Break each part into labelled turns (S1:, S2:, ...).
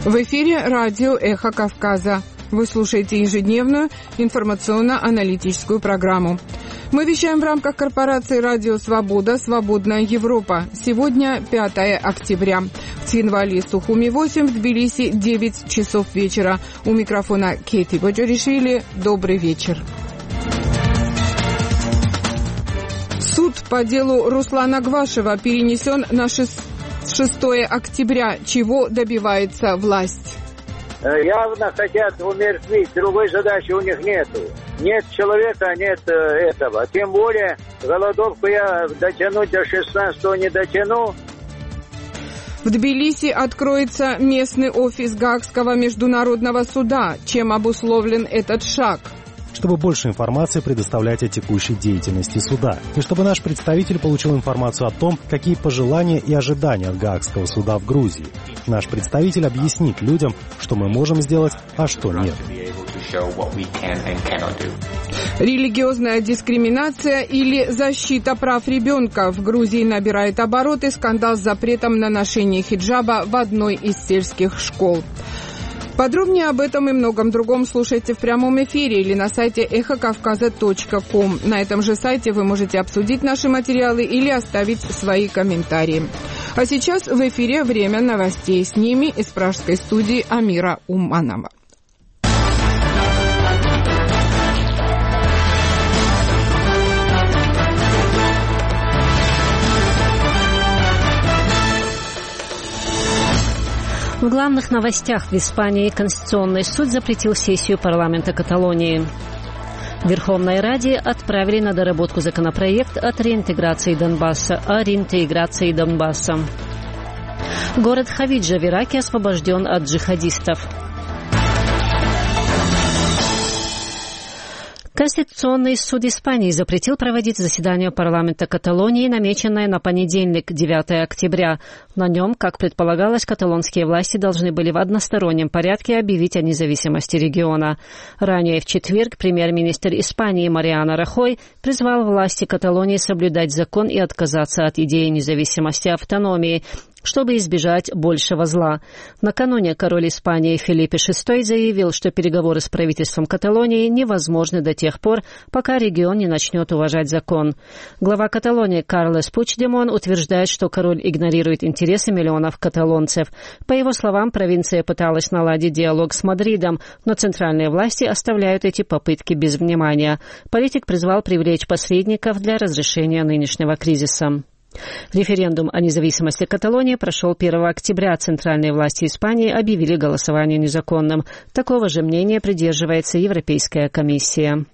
S1: В эфире радио «Эхо Кавказа». Вы слушаете ежедневную информационно-аналитическую программу. Мы вещаем в рамках корпорации «Радио Свобода. Свободная Европа». Сегодня 5 октября. В Цхинвали, Сухуми 8, в Тбилиси 9 часов вечера. У микрофона Кейти Боджоришвили. Добрый вечер. Суд по делу Руслана Гвашева перенесен на 6 октября. Чего добивается власть?
S2: Явно хотят умертвить, другой задачи у них нету. Нет человека, нет этого. Тем более, голодовку я дотянуть до 16-го не дотяну.
S1: В Тбилиси откроется местный офис Гаагского международного суда. Чем обусловлен этот шаг?
S3: Чтобы больше информации предоставлять о текущей деятельности суда. И чтобы наш представитель получил информацию о том, какие пожелания и ожидания от Гаагского суда в Грузии. Наш представитель объяснит людям, что мы можем сделать, а что нет.
S1: Религиозная дискриминация или защита прав ребенка. В Грузии набирает обороты скандал с запретом на ношение хиджаба в одной из сельских школ. Подробнее об этом и многом другом слушайте в прямом эфире или на сайте эхокавказа.ком. На этом же сайте вы можете обсудить наши материалы или оставить свои комментарии. А сейчас в эфире время новостей. С ними из пражской студии Амира Уманова.
S4: В главных новостях: в Испании Конституционный суд запретил сессию парламента Каталонии. В Верховной Раде отправили на доработку законопроект о реинтеграции Донбасса. Город Хавиджа в Ираке освобожден от джихадистов. Конституционный суд Испании запретил проводить заседание парламента Каталонии, намеченное на понедельник, 9 октября. На нем, как предполагалось, каталонские власти должны были в одностороннем порядке объявить о независимости региона. Ранее в четверг премьер-министр Испании Мариано Рахой призвал власти Каталонии соблюдать закон и отказаться от идеи независимости и автономии, чтобы избежать большего зла. Накануне король Испании Филиппе VI заявил, что переговоры с правительством Каталонии невозможны до тех пор, пока регион не начнет уважать закон. Глава Каталонии Карлес Пучдемон утверждает, что король игнорирует интересы миллионов каталонцев. По его словам, провинция пыталась наладить диалог с Мадридом, но центральные власти оставляют эти попытки без внимания. Политик призвал привлечь посредников для разрешения нынешнего кризиса. Референдум о независимости Каталонии прошел 1 октября. Центральные власти Испании объявили голосование незаконным. Такого же мнения придерживается Европейская комиссия.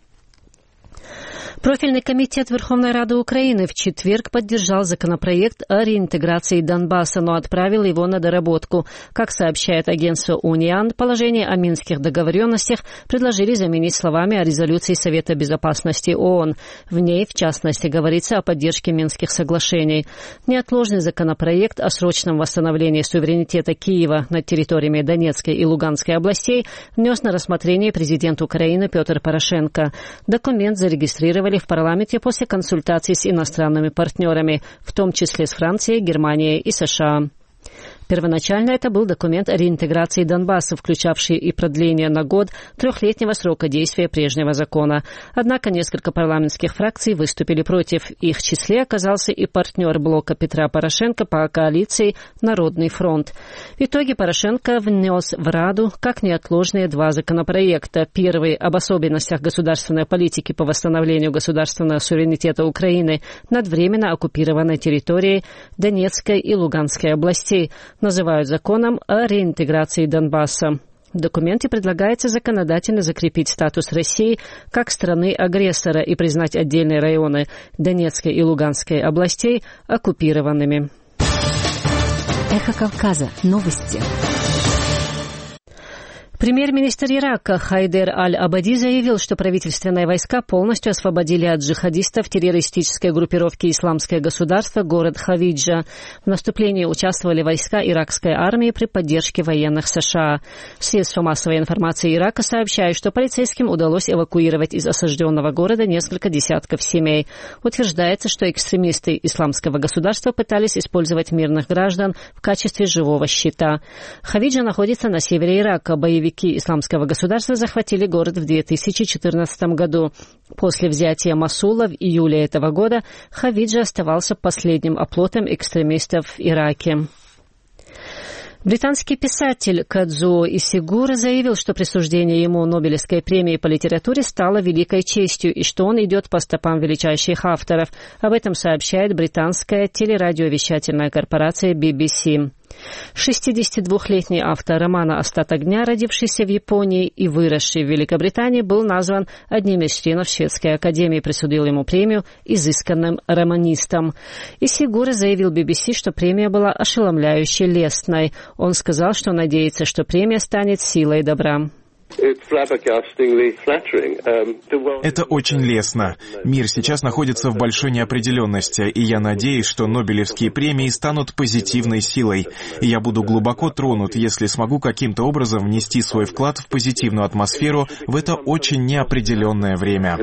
S4: Профильный комитет Верховной Рады Украины в четверг поддержал законопроект о реинтеграции Донбасса, но отправил его на доработку. Как сообщает агентство «Униан», положение о минских договоренностях предложили заменить словами о резолюции Совета Безопасности ООН. В ней, в частности, говорится о поддержке Минских соглашений. Неотложный законопроект о срочном восстановлении суверенитета Киева над территориями Донецкой и Луганской областей внес на рассмотрение президент Украины Петр Порошенко. Документ зарегистрировали в парламенте после консультаций с иностранными партнерами, в том числе с Францией, Германией и США. Первоначально это был документ о реинтеграции Донбасса, включавший и продление на год трехлетнего срока действия прежнего закона. Однако несколько парламентских фракций выступили против. В их числе оказался и партнер блока Петра Порошенко по коалиции «Народный фронт». В итоге Порошенко внес в Раду как неотложные 2 законопроекта. Первый — об особенностях государственной политики по восстановлению государственного суверенитета Украины над временно оккупированной территорией Донецкой и Луганской областей. Называют законом о реинтеграции Донбасса. В документе предлагается законодательно закрепить статус России как страны-агрессора и признать отдельные районы Донецкой и Луганской областей оккупированными.
S5: Эхо Кавказа. Новости.
S4: Премьер-министр Ирака Хайдер Аль-Абади заявил, что правительственные войска полностью освободили от джихадистов террористической группировки «Исламское государство» город Хавиджа. В наступлении участвовали войска иракской армии при поддержке военных США. Средства массовой информации Ирака сообщают, что полицейским удалось эвакуировать из осажденного города несколько десятков семей. Утверждается, что экстремисты «Исламского государства» пытались использовать мирных граждан в качестве живого щита. Хавиджа находится на севере Ирака. Боевики «Исламского государства» захватили город в 2014 году. После взятия Мосула в июле этого года Хавиджа оставался последним оплотом экстремистов в Ираке. Британский писатель Кадзуо Исигура заявил, что присуждение ему Нобелевской премии по литературе стало великой честью и что он идет по стопам величайших авторов. Об этом сообщает британская телерадиовещательная корпорация BBC. 62-летний автор романа «Остаток дня», родившийся в Японии и выросший в Великобритании, был назван одним из членов Шведской академии, присудил ему премию изысканным романистом. Исигура заявил BBC, что премия была ошеломляюще лестной. Он сказал, что надеется, что премия станет силой добра.
S5: Это очень лестно. Мир сейчас находится в большой неопределенности, и я надеюсь, что Нобелевские премии станут позитивной силой. И я буду глубоко тронут, если смогу каким-то образом внести свой вклад в позитивную атмосферу в это очень неопределенное время.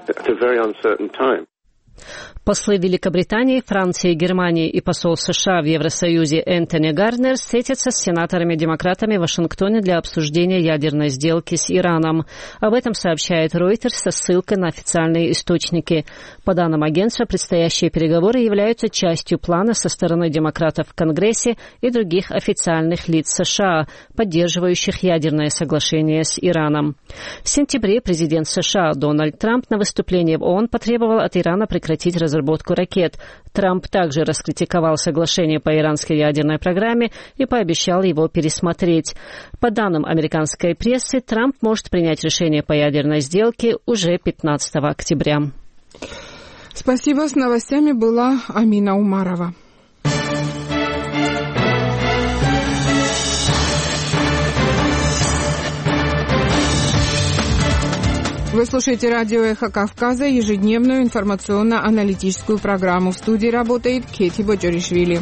S4: Послы Великобритании, Франции, Германии и посол США в Евросоюзе Энтони Гарднер встретятся с сенаторами-демократами в Вашингтоне для обсуждения ядерной сделки с Ираном. Об этом сообщает Reuters со ссылкой на официальные источники. По данным агентства, предстоящие переговоры являются частью плана со стороны демократов в Конгрессе и других официальных лиц США, поддерживающих ядерное соглашение с Ираном. В сентябре президент США Дональд Трамп на выступлении в ООН потребовал от Ирана прекратить разработку ракет. Трамп также раскритиковал соглашение по иранской ядерной программе и пообещал его пересмотреть. По данным американской прессы, Трамп может принять решение по ядерной сделке уже 15 октября.
S1: Спасибо. С новостями была Амина Умарова. Вы слушаете радио «Эхо Кавказа», ежедневную информационно-аналитическую программу. В студии работает Кети Боджоришвили.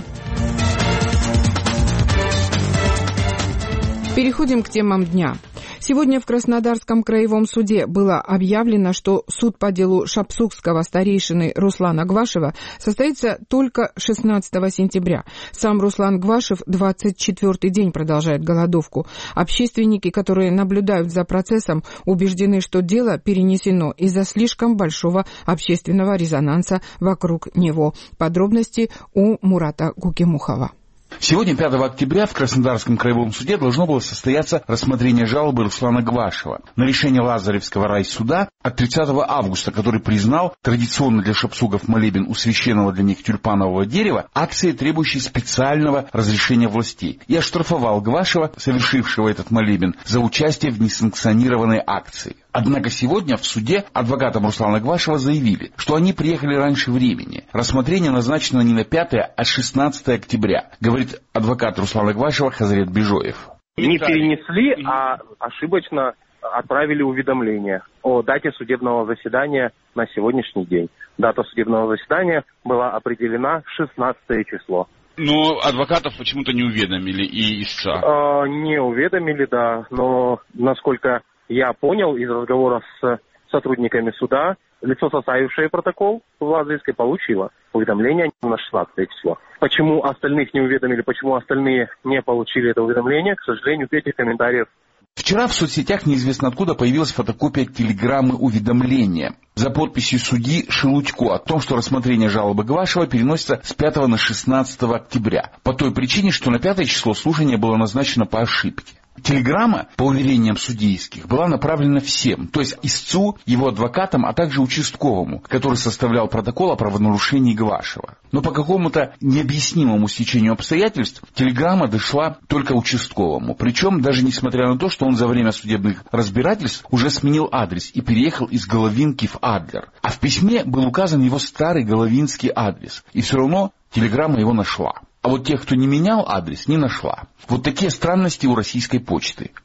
S1: Переходим к темам дня. Сегодня в Краснодарском краевом суде было объявлено, что суд по делу шапсукского старейшины Руслана Гвашева состоится только 16 сентября. Сам Руслан Гвашев 24-й день продолжает голодовку. Общественники, которые наблюдают за процессом, убеждены, что дело перенесено из-за слишком большого общественного резонанса вокруг него. Подробности у Мурата Гукимухова.
S6: Сегодня, 5 октября, в Краснодарском краевом суде должно было состояться рассмотрение жалобы Руслана Гвашева на решение Лазаревского райсуда от 30 августа, который признал традиционно для шапсугов молебен у священного для них тюльпанового дерева акции, требующие специального разрешения властей, и оштрафовал Гвашева, совершившего этот молебен, за участие в несанкционированной акции. Однако сегодня в суде адвокатам Руслана Гвашева заявили, что они приехали раньше времени. Рассмотрение назначено не на 5, а 16 октября, говорит адвокат Руслана Гвашева Хазрет Бежоев.
S7: Не перенесли, а ошибочно отправили уведомление о дате судебного заседания на сегодняшний день. Дата судебного заседания была определена 16 число.
S8: Но адвокатов почему-то не уведомили и истца.
S7: Не уведомили, да, но насколько я понял из разговора с сотрудниками суда, лицо, составившее протокол в Лазаревской, получило уведомление на 16 число. Почему остальных не уведомили, почему остальные не получили это уведомление, к сожалению, этих комментариев.
S6: Вчера в соцсетях неизвестно откуда появилась фотокопия телеграммы уведомления за подписью судьи Шелудько о том, что рассмотрение жалобы Гвашева переносится с 5 на 16 октября, по той причине, что на 5 число слушание было назначено по ошибке. Телеграмма, по уверениям судейских, была направлена всем, то есть истцу, его адвокатам, а также участковому, который составлял протокол о правонарушении Гвашева. Но по какому-то необъяснимому стечению обстоятельств телеграмма дошла только участковому. Причем даже несмотря на то, что он за время судебных разбирательств уже сменил адрес и переехал из Головинки в Адлер. А в письме был указан его старый головинский адрес. И все равно телеграмма его нашла. А вот тех, кто не менял адрес, не нашла. Вот такие странности у российской почты. Впрочем,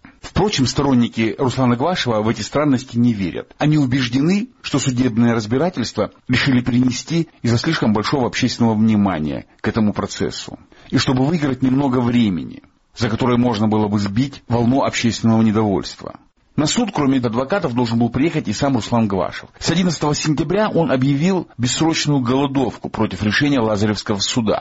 S6: Впрочем, сторонники Руслана Гвашева в эти странности не верят. Они убеждены, что судебное разбирательство решили перенести из-за слишком большого общественного внимания к этому процессу. И чтобы выиграть немного времени, за которое можно было бы сбить волну общественного недовольства. На суд, кроме адвокатов, должен был приехать и сам Руслан Гвашев. С 11 сентября он объявил бессрочную голодовку против решения Лазаревского суда.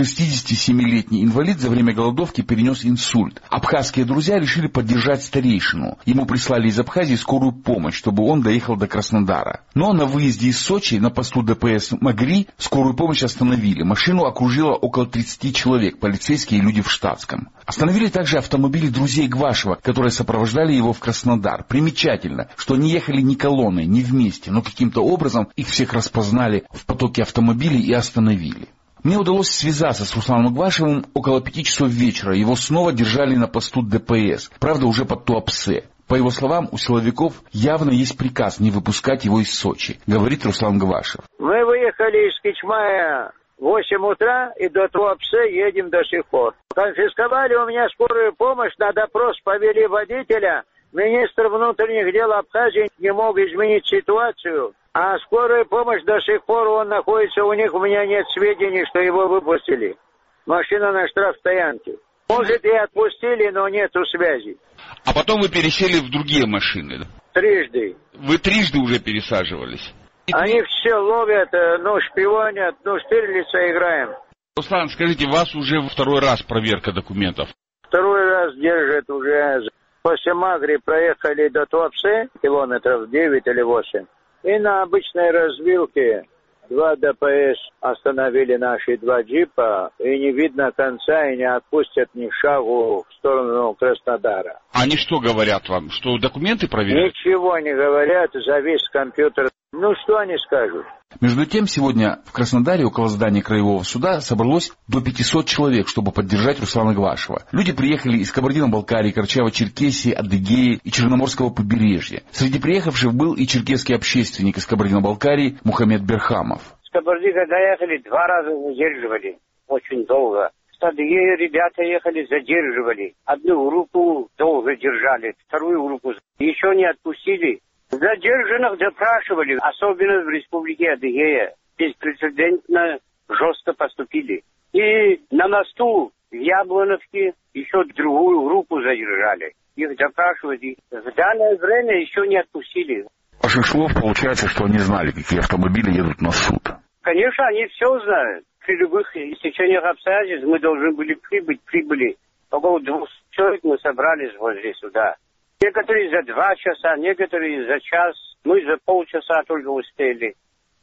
S6: 67-летний инвалид за время голодовки перенес инсульт. Абхазские друзья решили поддержать старейшину. Ему прислали из Абхазии скорую помощь, чтобы он доехал до Краснодара. Но на выезде из Сочи на посту ДПС Магри скорую помощь остановили. Машину окружило около 30 человек, полицейские и люди в штатском. Остановили также автомобили друзей Гвашева, которые сопровождали его в Краснодар. Примечательно, что они ехали не колонной, не вместе, но каким-то образом их всех распознали в потоке автомобилей и остановили. Мне удалось связаться с Русланом Гвашевым около 5 часов вечера. Его снова держали на посту ДПС, правда уже под Туапсе. По его словам, у силовиков явно есть приказ не выпускать его из Сочи, говорит Руслан Гвашев.
S2: Мы выехали из Кичмая в 8 утра и до Туапсе едем до сих пор. Конфисковали у меня скорую помощь, на допрос повели водителя. Министр внутренних дел Абхазии не мог изменить ситуацию. А скорая помощь до сих пор он находится у них, у меня нет сведений, что его выпустили. Машина на штрафстоянке. Может и отпустили, но нету связи.
S8: А потом вы пересели в другие машины?
S2: Трижды.
S8: Вы трижды уже пересаживались?
S2: Они все ловят, шпионят, Штирлица играем.
S8: Руслан, скажите, вас уже второй раз проверка документов?
S2: Второй раз держат уже. После Магри проехали до Туапсе, километров 9 или 8. И на обычной развилке 2 ДПС остановили наши 2 джипа, и не видно конца, и не отпустят ни шагу в сторону Краснодара.
S8: Они что говорят вам? Что документы проверяют?
S2: Ничего не говорят, завис компьютер. Что они скажут?
S6: Между тем, сегодня в Краснодаре около здания Краевого суда собралось до 500 человек, чтобы поддержать Руслана Гвашева. Люди приехали из Кабардино-Балкарии, Карачаево-Черкесии, Адыгеи и Черноморского побережья. Среди приехавших был и черкесский общественник из Кабардино-Балкарии Мухаммед Берхамов.
S9: С Кабардино доехали, 2 раза задерживали, очень долго. С Адыгеи ребята ехали, задерживали. Одну группу долго держали, вторую группу еще не отпустили. Задержанных допрашивали, особенно в республике Адыгея. Беспрецедентно жестко поступили. И на мосту в Яблоновке еще другую группу задержали. Их допрашивали. В данное время еще не отпустили.
S6: Ваших слов получается, что они знали, какие автомобили едут на суд.
S9: Конечно, они все знают. При любых стечениях обстоятельств мы должны были прибыли. Около 200 человек мы собрались возле суда. Некоторые за 2 часа, некоторые за час. Мы за полчаса только успели.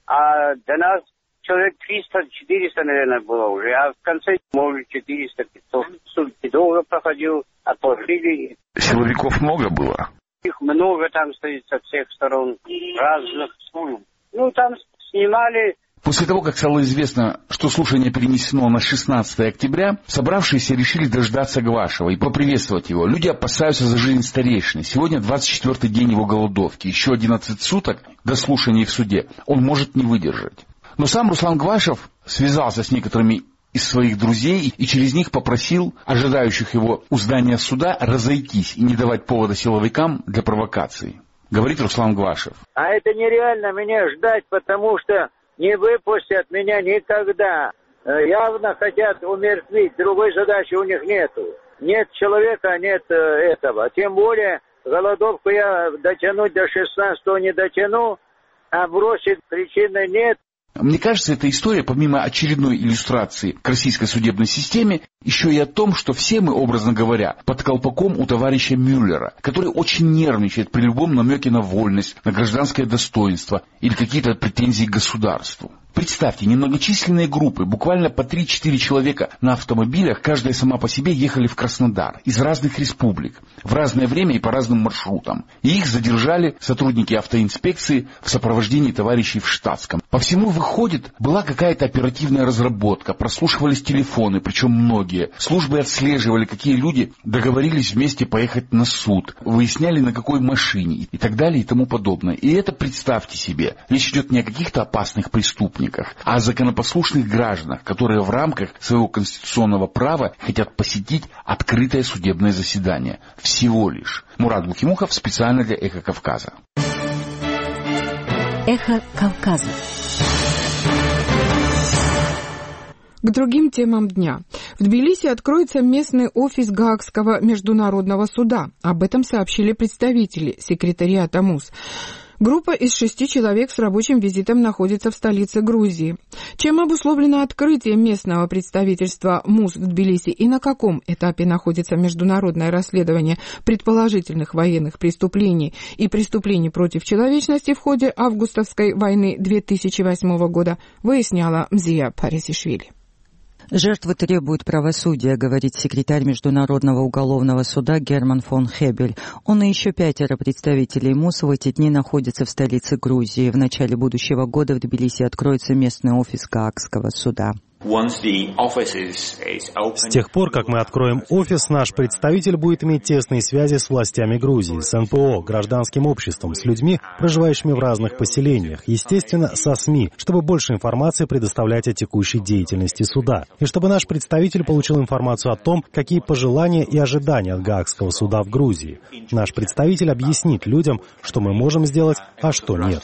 S9: А до нас человек 300-400, наверное, было уже. А в конце, может, 400-500. Суд долго проходил, отложили.
S6: Силовиков много было?
S9: Их много там стоит со всех сторон, разных служб. Там снимали.
S6: После того, как стало известно, что слушание перенесено на 16 октября, собравшиеся решили дождаться Гвашева и поприветствовать его. Люди опасаются за жизнь старейшины. Сегодня 24-й день его голодовки. Еще 11 суток до слушания в суде он может не выдержать. Но сам Руслан Гвашев связался с некоторыми из своих друзей и через них попросил ожидающих его у здания суда разойтись и не давать повода силовикам для провокации. Говорит Руслан Гвашев.
S2: А это нереально меня ждать, потому что не выпустят меня никогда. Явно хотят умертвить. Другой задачи у них нету. Нет человека, нет этого. Тем более голодовку я дотянуть до 16-го не дотяну, а бросить причины нет.
S6: Мне кажется, эта история, помимо очередной иллюстрации к российской судебной системе, еще и о том, что все мы, образно говоря, под колпаком у товарища Мюллера, который очень нервничает при любом намеке на вольность, на гражданское достоинство или какие-то претензии к государству. Представьте, немногочисленные группы, буквально по 3-4 человека на автомобилях, каждая сама по себе, ехали в Краснодар из разных республик, в разное время и по разным маршрутам. И их задержали сотрудники автоинспекции в сопровождении товарищей в штатском. По всему выходит, была какая-то оперативная разработка, прослушивались телефоны, причем многие. Службы отслеживали, какие люди договорились вместе поехать на суд, выясняли, на какой машине и так далее и тому подобное. И это, представьте себе, речь идет не о каких-то опасных преступниках, сотрудниках, а о законопослушных гражданах, которые в рамках своего конституционного права хотят посетить открытое судебное заседание. Всего лишь. Мурат Бухимухов специально для «Эхо Кавказа».
S4: «Эхо Кавказа».
S1: К другим темам дня. В Тбилиси откроется местный офис Гаагского международного суда. Об этом сообщили представители секретариата МУС. Группа из 6 человек с рабочим визитом находится в столице Грузии. Чем обусловлено открытие местного представительства МУС в Тбилиси и на каком этапе находится международное расследование предположительных военных преступлений и преступлений против человечности в ходе августовской войны 2008 года, выясняла Мзия Парисишвили.
S10: Жертвы требуют правосудия, говорит секретарь Международного уголовного суда Герман фон Хебель. Он и еще 5 представителей МУС в эти дни находятся в столице Грузии. В начале будущего года в Тбилиси откроется местный офис Гаагского суда.
S3: С тех пор, как мы откроем офис, наш представитель будет иметь тесные связи с властями Грузии, с НПО, гражданским обществом, с людьми, проживающими в разных поселениях, естественно, со СМИ, чтобы больше информации предоставлять о текущей деятельности суда, и чтобы наш представитель получил информацию о том, какие пожелания и ожидания от Гаагского суда в Грузии. Наш представитель объяснит людям, что мы можем сделать, а что нет.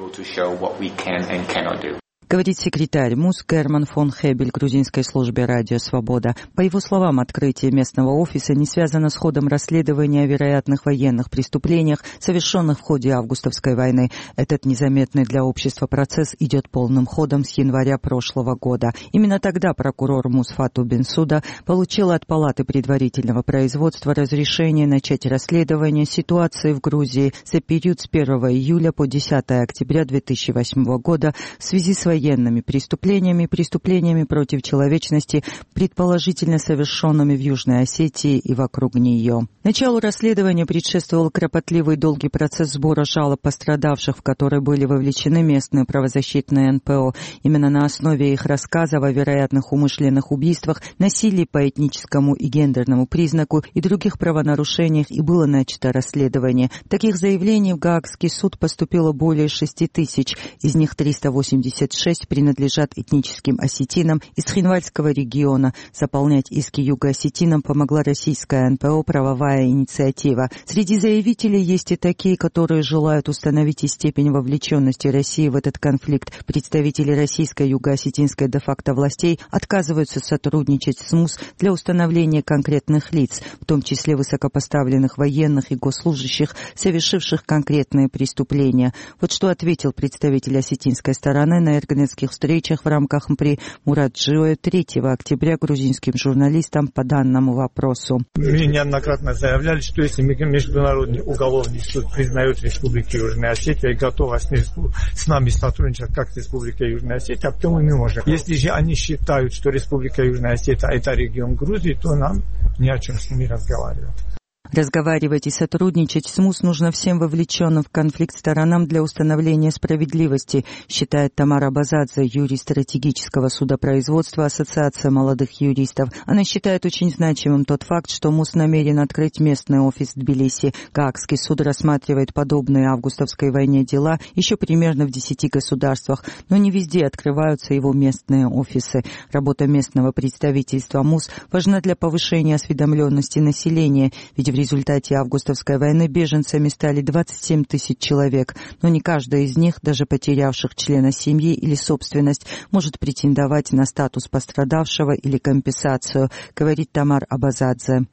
S10: Говорит секретарь МУС Герман фон Хебель грузинской службе «Радио Свобода». По его словам, открытие местного офиса не связано с ходом расследования о вероятных военных преступлениях, совершенных в ходе августовской войны. Этот незаметный для общества процесс идет полным ходом с января прошлого года. Именно тогда прокурор МУС Фату Бенсуда получил от Палаты предварительного производства разрешение начать расследование ситуации в Грузии за период с 1 июля по 10 октября 2008 года в связи с военными преступлениями и преступлениями против человечности, предположительно совершенными в Южной Осетии и вокруг нее. Началу расследования предшествовал кропотливый и долгий процесс сбора жалоб пострадавших, в который были вовлечены местные правозащитные НПО. Именно на основе их рассказов о вероятных умышленных убийствах, насилии по этническому и гендерному признаку и других правонарушениях и было начато расследование. Таких заявлений в Гаагский суд поступило более 6 тысяч, из них 386 принадлежат этническим осетинам из Хинвальского региона. Заполнять иски юго-осетинам помогла российская НПО «Правовая инициатива». Среди заявителей есть и такие, которые желают установить и степень вовлеченности России в этот конфликт. Представители российской юго-осетинской де-факто властей отказываются сотрудничать с МУС для установления конкретных лиц, в том числе высокопоставленных военных и госслужащих, совершивших конкретные преступления. Вот что ответил представитель осетинской стороны на организских встречах в рамках МПРИ Мурат Джиоев 3 октября грузинским журналистам по данному вопросу.
S11: Мы неоднократно заявляли, что если Международный уголовный суд признает Республику Южная Осетия и готова с нами сотрудничать как с Республикой Южная Осетия, то мы можем. Если же они считают, что Республика Южная Осетия это регион Грузии, то нам ни о чем с ними разговаривать.
S10: Разговаривать и сотрудничать с МУС нужно всем вовлеченным в конфликт сторонам для установления справедливости, считает Тамара Абазадзе, юрист стратегического судопроизводства Ассоциации молодых юристов. Она считает очень значимым тот факт, что МУС намерен открыть местный офис в Тбилиси. Гаагский суд рассматривает подобные августовской войне дела еще примерно в 10 государствах, но не везде открываются его местные офисы. Работа местного представительства МУС важна для повышения осведомленности населения, ведь в результате августовской войны беженцами стали 27 тысяч человек, но не каждый из них, даже потерявших члена семьи или собственность, может претендовать на статус пострадавшего или компенсацию, говорит Тамар Абазадзе.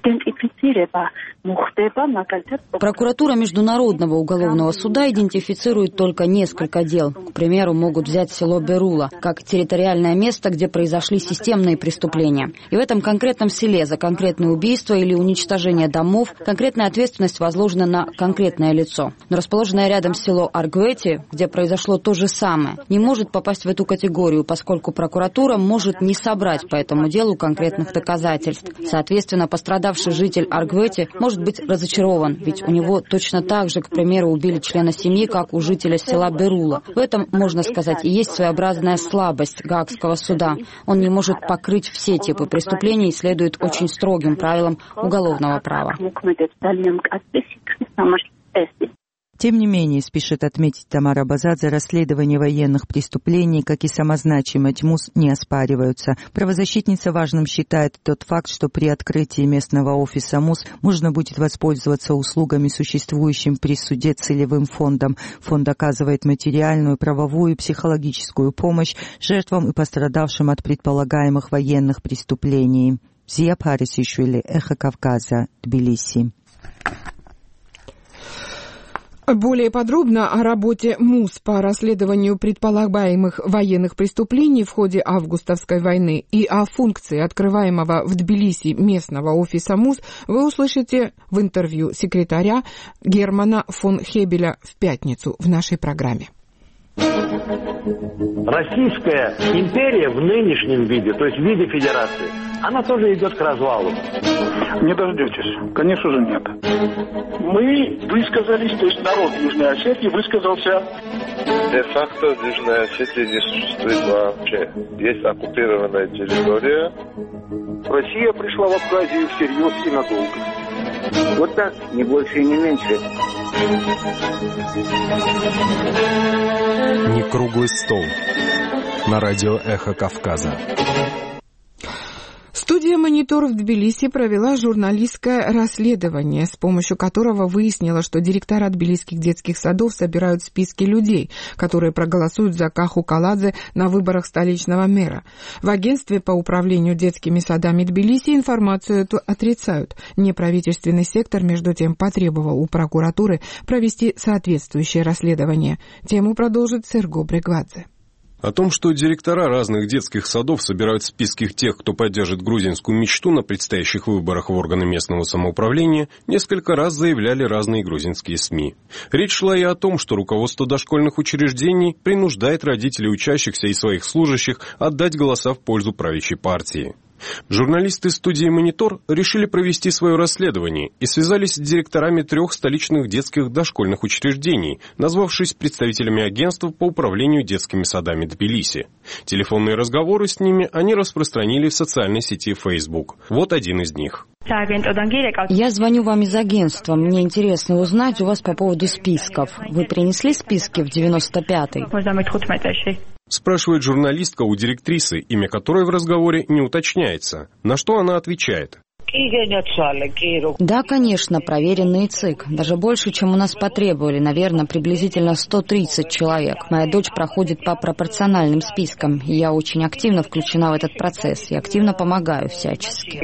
S12: Прокуратура Международного уголовного суда идентифицирует только несколько дел. К примеру, могут взять село Берула как территориальное место, где произошли системные преступления. И в этом конкретном селе за конкретное убийство или уничтожение домов конкретная ответственность возложена на конкретное лицо. Но расположенное рядом село Аргвети, где произошло то же самое, не может попасть в эту категорию, поскольку прокуратура может не собрать по этому делу конкретных доказательств. Соответственно, пострадавший житель Аргвети может быть разочарован, ведь у него точно так же, к примеру, убили члена семьи, как у жителя села Берула. В этом, можно сказать, и есть своеобразная слабость Гаагского суда. Он не может покрыть все типы преступлений и следует очень строгим правилам уголовного права.
S10: Тем не менее, спешит отметить Тамара Базадзе, расследование военных преступлений, как и самозначимость МУС, не оспариваются. Правозащитница важным считает тот факт, что при открытии местного офиса МУС можно будет воспользоваться услугами, существующим при суде целевым фондом. Фонд оказывает материальную, правовую и психологическую помощь жертвам и пострадавшим от предполагаемых военных преступлений. Зия Парисишвили, Эхо Кавказа, Тбилиси.
S1: Более подробно о работе МУС по расследованию предполагаемых военных преступлений в ходе августовской войны и о функции открываемого в Тбилиси местного офиса МУС вы услышите в интервью секретаря Германа фон Хебеля в пятницу в нашей программе.
S13: Российская империя в нынешнем виде, то есть в виде федерации, она тоже идет к развалу.
S14: Не дождетесь. Конечно же, нет. Мы высказались, то есть народ Южной Осетии высказался.
S15: Де-факто Южная Осетия не существует вообще. Есть оккупированная территория.
S16: Россия пришла в Абхазию всерьез и надолго.
S9: Вот так, не больше и не меньше.
S17: Не круглый стол. На радио «Эхо Кавказа».
S1: Студия «Монитор» в Тбилиси провела журналистское расследование, с помощью которого выяснила, что директора тбилисских детских садов собирают списки людей, которые проголосуют за Каху Каладзе на выборах столичного мэра. В агентстве по управлению детскими садами Тбилиси информацию эту отрицают. Неправительственный сектор, между тем, потребовал у прокуратуры провести соответствующее расследование. Тему продолжит Серго Брегвадзе.
S18: О том, что директора разных детских садов собирают списки тех, кто поддержит грузинскую мечту на предстоящих выборах в органы местного самоуправления, несколько раз заявляли разные грузинские СМИ. Речь шла и о том, что руководство дошкольных учреждений принуждает родителей учащихся и своих служащих отдать голоса в пользу правящей партии. Журналисты студии «Монитор» решили провести свое расследование и связались с директорами 3 столичных детских дошкольных учреждений, назвавшись представителями агентства по управлению детскими садами Тбилиси. Телефонные разговоры с ними они распространили в социальной сети Facebook. Вот один из них.
S12: Я звоню вам из агентства. Мне интересно узнать у вас по поводу списков. Вы принесли списки в 95-й?
S18: Спрашивает журналистка у директрисы, имя которой в разговоре не уточняется. На что она отвечает.
S12: Да, конечно, проверенный ЦИК. Даже больше, чем у нас потребовали. Наверное, приблизительно 130 человек. Моя дочь проходит по пропорциональным спискам. И я очень активно включена в этот процесс. И активно помогаю всячески.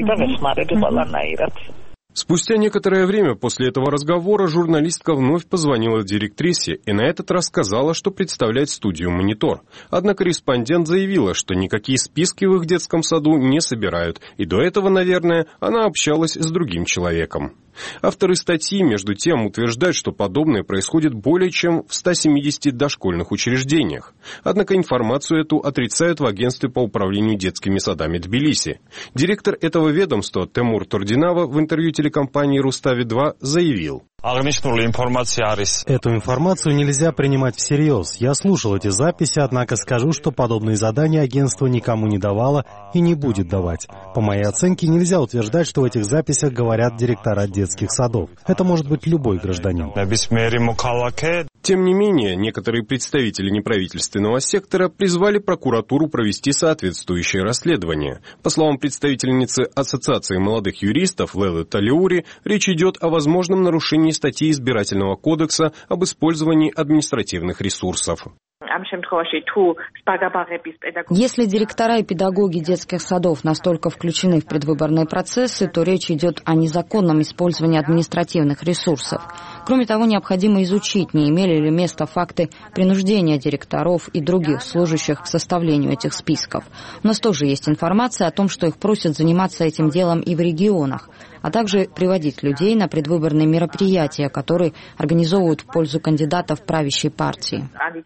S18: Спустя некоторое время после этого разговора журналистка вновь позвонила директрисе и на этот раз сказала, что представляет студию «Монитор». Однако корреспондент заявила, что никакие списки в их детском саду не собирают, и до этого, наверное, она общалась с другим человеком. Авторы статьи, между тем, утверждают, что подобное происходит более чем в 170 дошкольных учреждениях. Однако информацию эту отрицают в агентстве по управлению детскими садами Тбилиси. Директор этого ведомства Темур Турдинава в интервью телекомпании «Рустави-2» заявил.
S3: Эту информацию нельзя принимать всерьез. Я слушал эти записи, однако скажу, что подобные задания агентство никому не давало и не будет давать. По моей оценке, нельзя утверждать, что в этих записях говорят директора детских садов. Это может быть любой гражданин.
S18: Тем не менее, некоторые представители неправительственного сектора призвали прокуратуру провести соответствующее расследование. По словам представительницы Ассоциации молодых юристов Лелы Талиури, речь идет о возможном нарушении статьи Избирательного кодекса об использовании административных ресурсов.
S12: Если директора и педагоги детских садов настолько включены в предвыборные процессы, то речь идет о незаконном использовании административных ресурсов. Кроме того, необходимо изучить, не имели ли место факты принуждения директоров и других служащих к составлению этих списков. У нас тоже есть информация о том, что их просят заниматься этим делом и в регионах, а также приводить людей на предвыборные мероприятия, которые организовывают в пользу кандидатов правящей партии.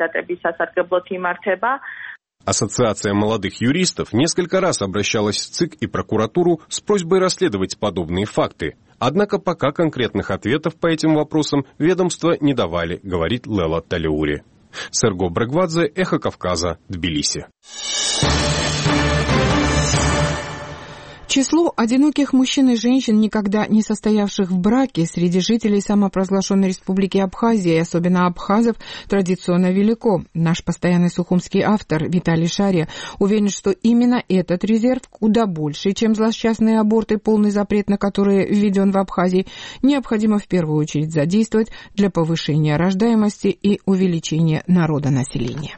S18: Ассоциация молодых юристов несколько раз обращалась в ЦИК и прокуратуру с просьбой расследовать подобные факты. Однако пока конкретных ответов по этим вопросам ведомства не давали, говорит Лела Талиури. Серго Брегвадзе, Эхо Кавказа, Тбилиси.
S1: числу одиноких мужчин и женщин, никогда не состоявших в браке, среди жителей самопровозглашенной республики Абхазия, и особенно абхазов, традиционно велико. Наш постоянный сухумский автор Виталий Шария уверен, что именно этот резерв, куда больше, чем злосчастные аборты, полный запрет на которые введен в Абхазии, необходимо в первую очередь задействовать для повышения рождаемости и увеличения народонаселения.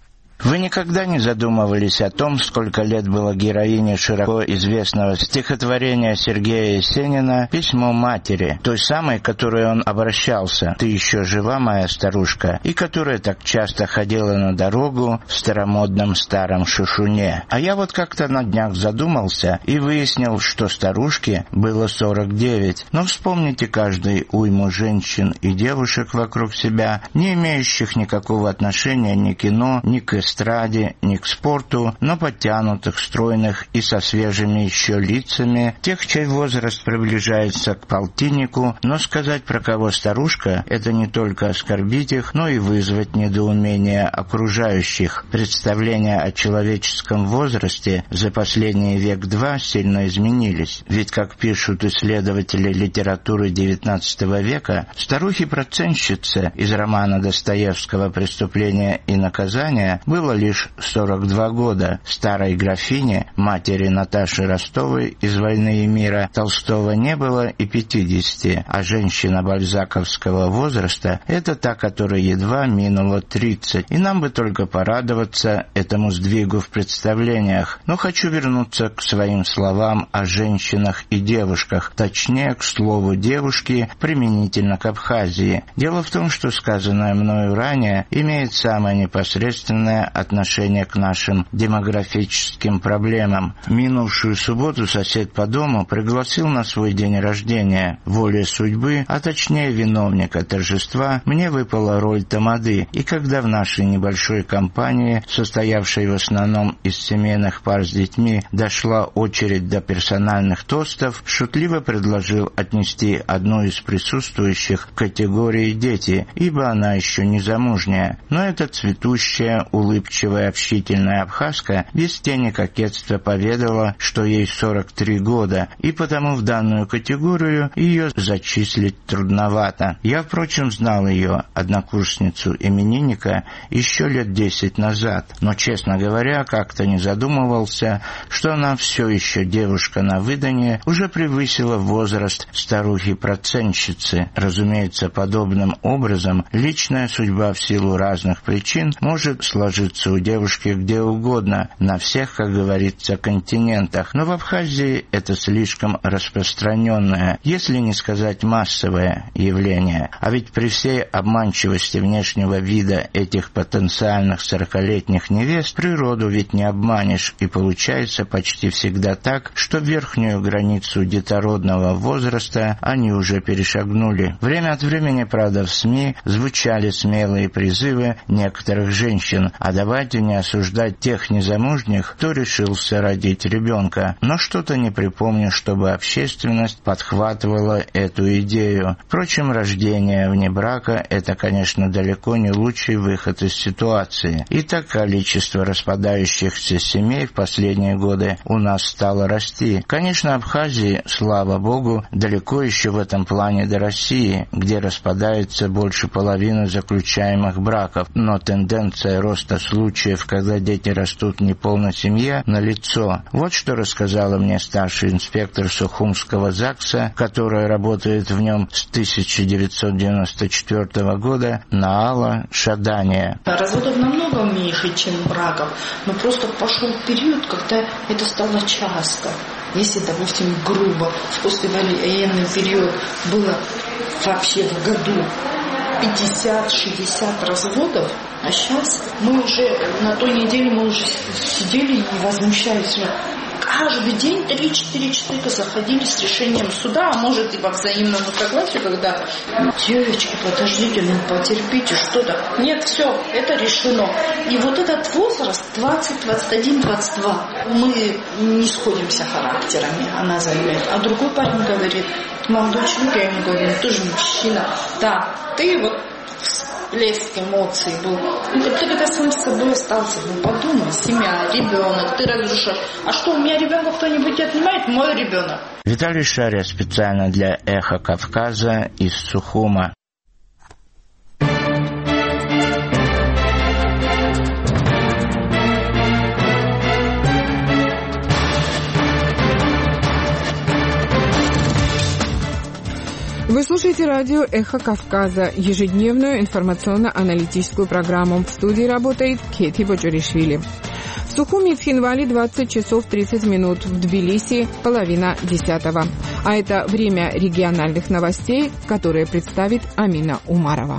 S19: Вы никогда не задумывались о том, сколько лет было героине широко известного стихотворения Сергея Есенина «Письмо матери», той самой, к которой он обращался: «Ты еще жива, моя старушка», и которая так часто ходила на дорогу в старомодном старом шушуне. А я вот как-то на днях задумался и выяснил, что старушке было 49. Но вспомните каждый уйму женщин и девушек вокруг себя, не имеющих никакого отношения ни к кино, ни к эстраде, ни к спорту, но подтянутых, стройных и со свежими еще лицами, тех, чей возраст приближается к полтиннику, но сказать, про кого старушка, это не только оскорбить их, но и вызвать недоумение окружающих. Представления о человеческом возрасте за последний век-два сильно изменились. Ведь, как пишут исследователи литературы XIX века, старухи-процентщицы из романа Достоевского «Преступление и наказание» было лишь 42 года. Старой графине, матери Наташи Ростовой из «Войны и мира» Толстого не было и 50, а женщина бальзаковского возраста — это та, которая едва минула 30. И нам бы только порадоваться этому сдвигу в представлениях. Но хочу вернуться к своим словам о женщинах и девушках, точнее, к слову «девушки» применительно к Абхазии. Дело в том, что сказанное мною ранее имеет самое непосредственное отношение к нашим демографическим проблемам. Минувшую субботу сосед по дому пригласил на свой день рождения. Волей судьбы, а точнее виновника торжества, мне выпала роль тамады, и когда в нашей небольшой компании, состоявшей в основном из семейных пар с детьми, дошла очередь до персональных тостов, шутливо предложил отнести одну из присутствующих к категории «дети», ибо она еще не замужняя. Но эта цветущая, улыбчивая, общительная абхазка без тени кокетства поведала, что ей 43 года, и потому в данную категорию ее зачислить трудновато. Я, впрочем, знал ее, однокурсницу именинника, еще лет 10 назад, но, честно говоря, как-то не задумывался, что она все еще девушка на выданье, уже превысила возраст старухи-процентщицы. Разумеется, подобным образом личная судьба в силу разных причин может сложиться у девушки где угодно, на всех, как говорится, континентах, но в Абхазии это слишком распространенное, если не сказать массовое явление. А ведь при всей обманчивости внешнего вида этих потенциальных 40-летних невест природу ведь не обманешь, и получается почти всегда так, что верхнюю границу детородного возраста они уже перешагнули. Время от времени, правда, в СМИ звучали смелые призывы некоторых женщин: а давайте не осуждать тех незамужних, кто решился родить ребенка. Но что-то не припомню, чтобы общественность подхватывала эту идею. Впрочем, рождение вне брака – это, конечно, далеко не лучший выход из ситуации. И так количество распадающихся семей в последние годы у нас стало расти. Конечно, Абхазии, слава богу, далеко еще в этом плане до России, где распадается больше половины заключаемых браков, но тенденция роста случаев, когда дети растут в неполной семье, налицо. Вот что рассказала мне старший инспектор Сухумского ЗАГСа, которая работает в нем с 1994 года, Наала Шадания.
S20: Разводов намного меньше, чем браков, но просто пошел период, когда это стало часто. Если, допустим, грубо в послевоенный период было вообще в году 50-60 разводов, а сейчас мы уже на той неделе мы уже сидели и возмущались. Каждый день 3-4 человека заходили с решением суда, а может и по взаимному согласию, когда девочки, подождите, ну потерпите что-то. Нет, все, это решено. И вот этот возраст 20, 21, 22, мы не сходимся характерами, она заявляет. А другой парень говорит: молодой человек, я ему говорю, ты же мужчина. Да, ты вот всплеск эмоций был. Ты когда сам с собой остался, подумай, семья, ребенок, ты разрушаешь. А что, у меня ребенка кто-нибудь отнимает? Мой ребенок.
S19: Виталий Шария специально для «Эхо Кавказа» из Сухума.
S1: Вы слушаете радио «Эхо Кавказа», ежедневную информационно-аналитическую программу. В студии работает Кети Боджоришвили. В Сухуми и Цхинвале 20 часов 30 минут, в Тбилиси 9:30. А это время региональных новостей, которые представит Амина Умарова.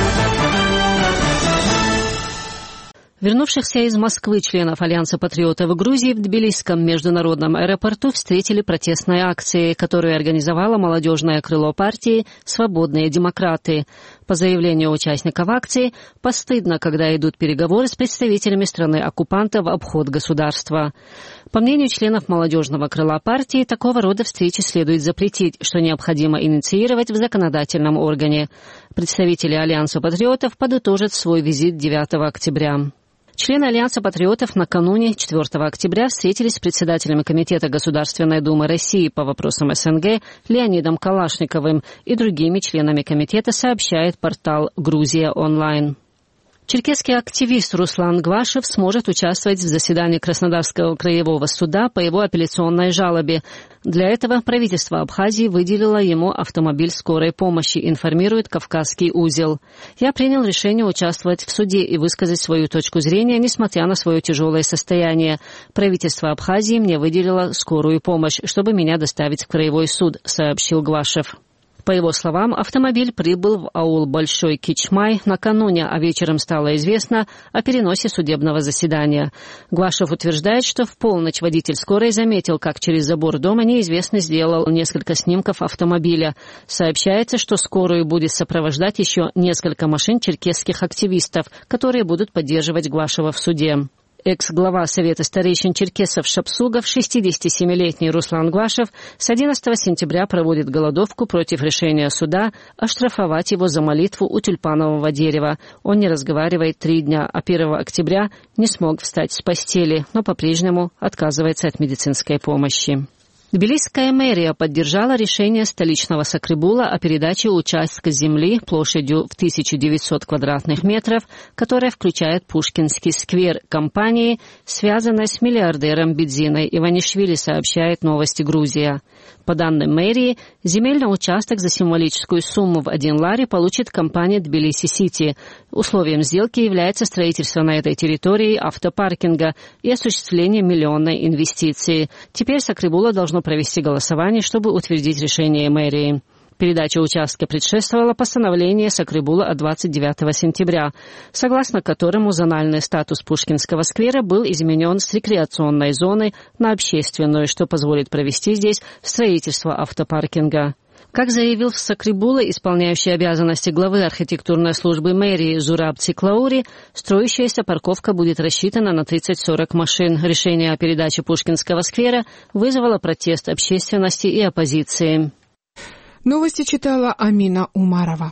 S4: Вернувшихся из Москвы членов Альянса патриотов Грузии в Тбилисском международном аэропорту встретили протестной акцией, которую организовало молодежное крыло партии «Свободные демократы». По заявлению участников акции, постыдно, когда идут переговоры с представителями страны-оккупанта в обход государства. По мнению членов молодежного крыла партии, такого рода встречи следует запретить, что необходимо инициировать в законодательном органе. Представители Альянса патриотов подытожат свой визит 9 октября. Члены Альянса патриотов накануне 4 октября встретились с председателем Комитета Государственной Думы России по вопросам СНГ Леонидом Калашниковым и другими членами комитета, сообщает портал «Грузия онлайн». Черкесский активист Руслан Гвашев сможет участвовать в заседании Краснодарского краевого суда по его апелляционной жалобе. Для этого правительство Абхазии выделило ему автомобиль скорой помощи, информирует Кавказский узел. «Я принял решение участвовать в суде и высказать свою точку зрения, несмотря на свое тяжелое состояние. Правительство Абхазии мне выделило скорую помощь, чтобы меня доставить в краевой суд», — сообщил Гвашев. По его словам, автомобиль прибыл в аул Большой Кичмай накануне, а вечером стало известно о переносе судебного заседания. Гвашев утверждает, что в полночь водитель скорой заметил, как через забор дома неизвестный сделал несколько снимков автомобиля. Сообщается, что скорую будет сопровождать еще несколько машин черкесских активистов, которые будут поддерживать Гвашева в суде. Экс-глава Совета старейшин черкесов Шапсугов, 67-летний Руслан Гвашев, с 11 сентября проводит голодовку против решения суда оштрафовать его за молитву у тюльпанового дерева. Он не разговаривает 3 дня, а 1 октября не смог встать с постели, но по-прежнему отказывается от медицинской помощи. Тбилисская мэрия поддержала решение столичного Сакрибула о передаче участка земли площадью в 1900 квадратных метров, которая включает Пушкинский сквер, компании, связанной с миллиардером Бидзиной Иванишвили, сообщает «Новости Грузия». По данным мэрии, земельный участок за символическую сумму в 1 лари получит компания Тбилиси-Сити. Условием сделки является строительство на этой территории автопаркинга и осуществление миллионной инвестиции. Теперь Сакрибула должно провести голосование, чтобы утвердить решение мэрии. Передача участка предшествовала постановлению Сакрибула от 29 сентября, согласно которому зональный статус Пушкинского сквера был изменен с рекреационной зоны на общественную, что позволит провести здесь строительство автопаркинга. Как заявил в Сакрибула исполняющий обязанности главы архитектурной службы мэрии Зураб Циклаури, строящаяся парковка будет рассчитана на 30-40 машин. Решение о передаче Пушкинского сквера вызвало протест общественности и оппозиции.
S1: Новости читала Амина Умарова.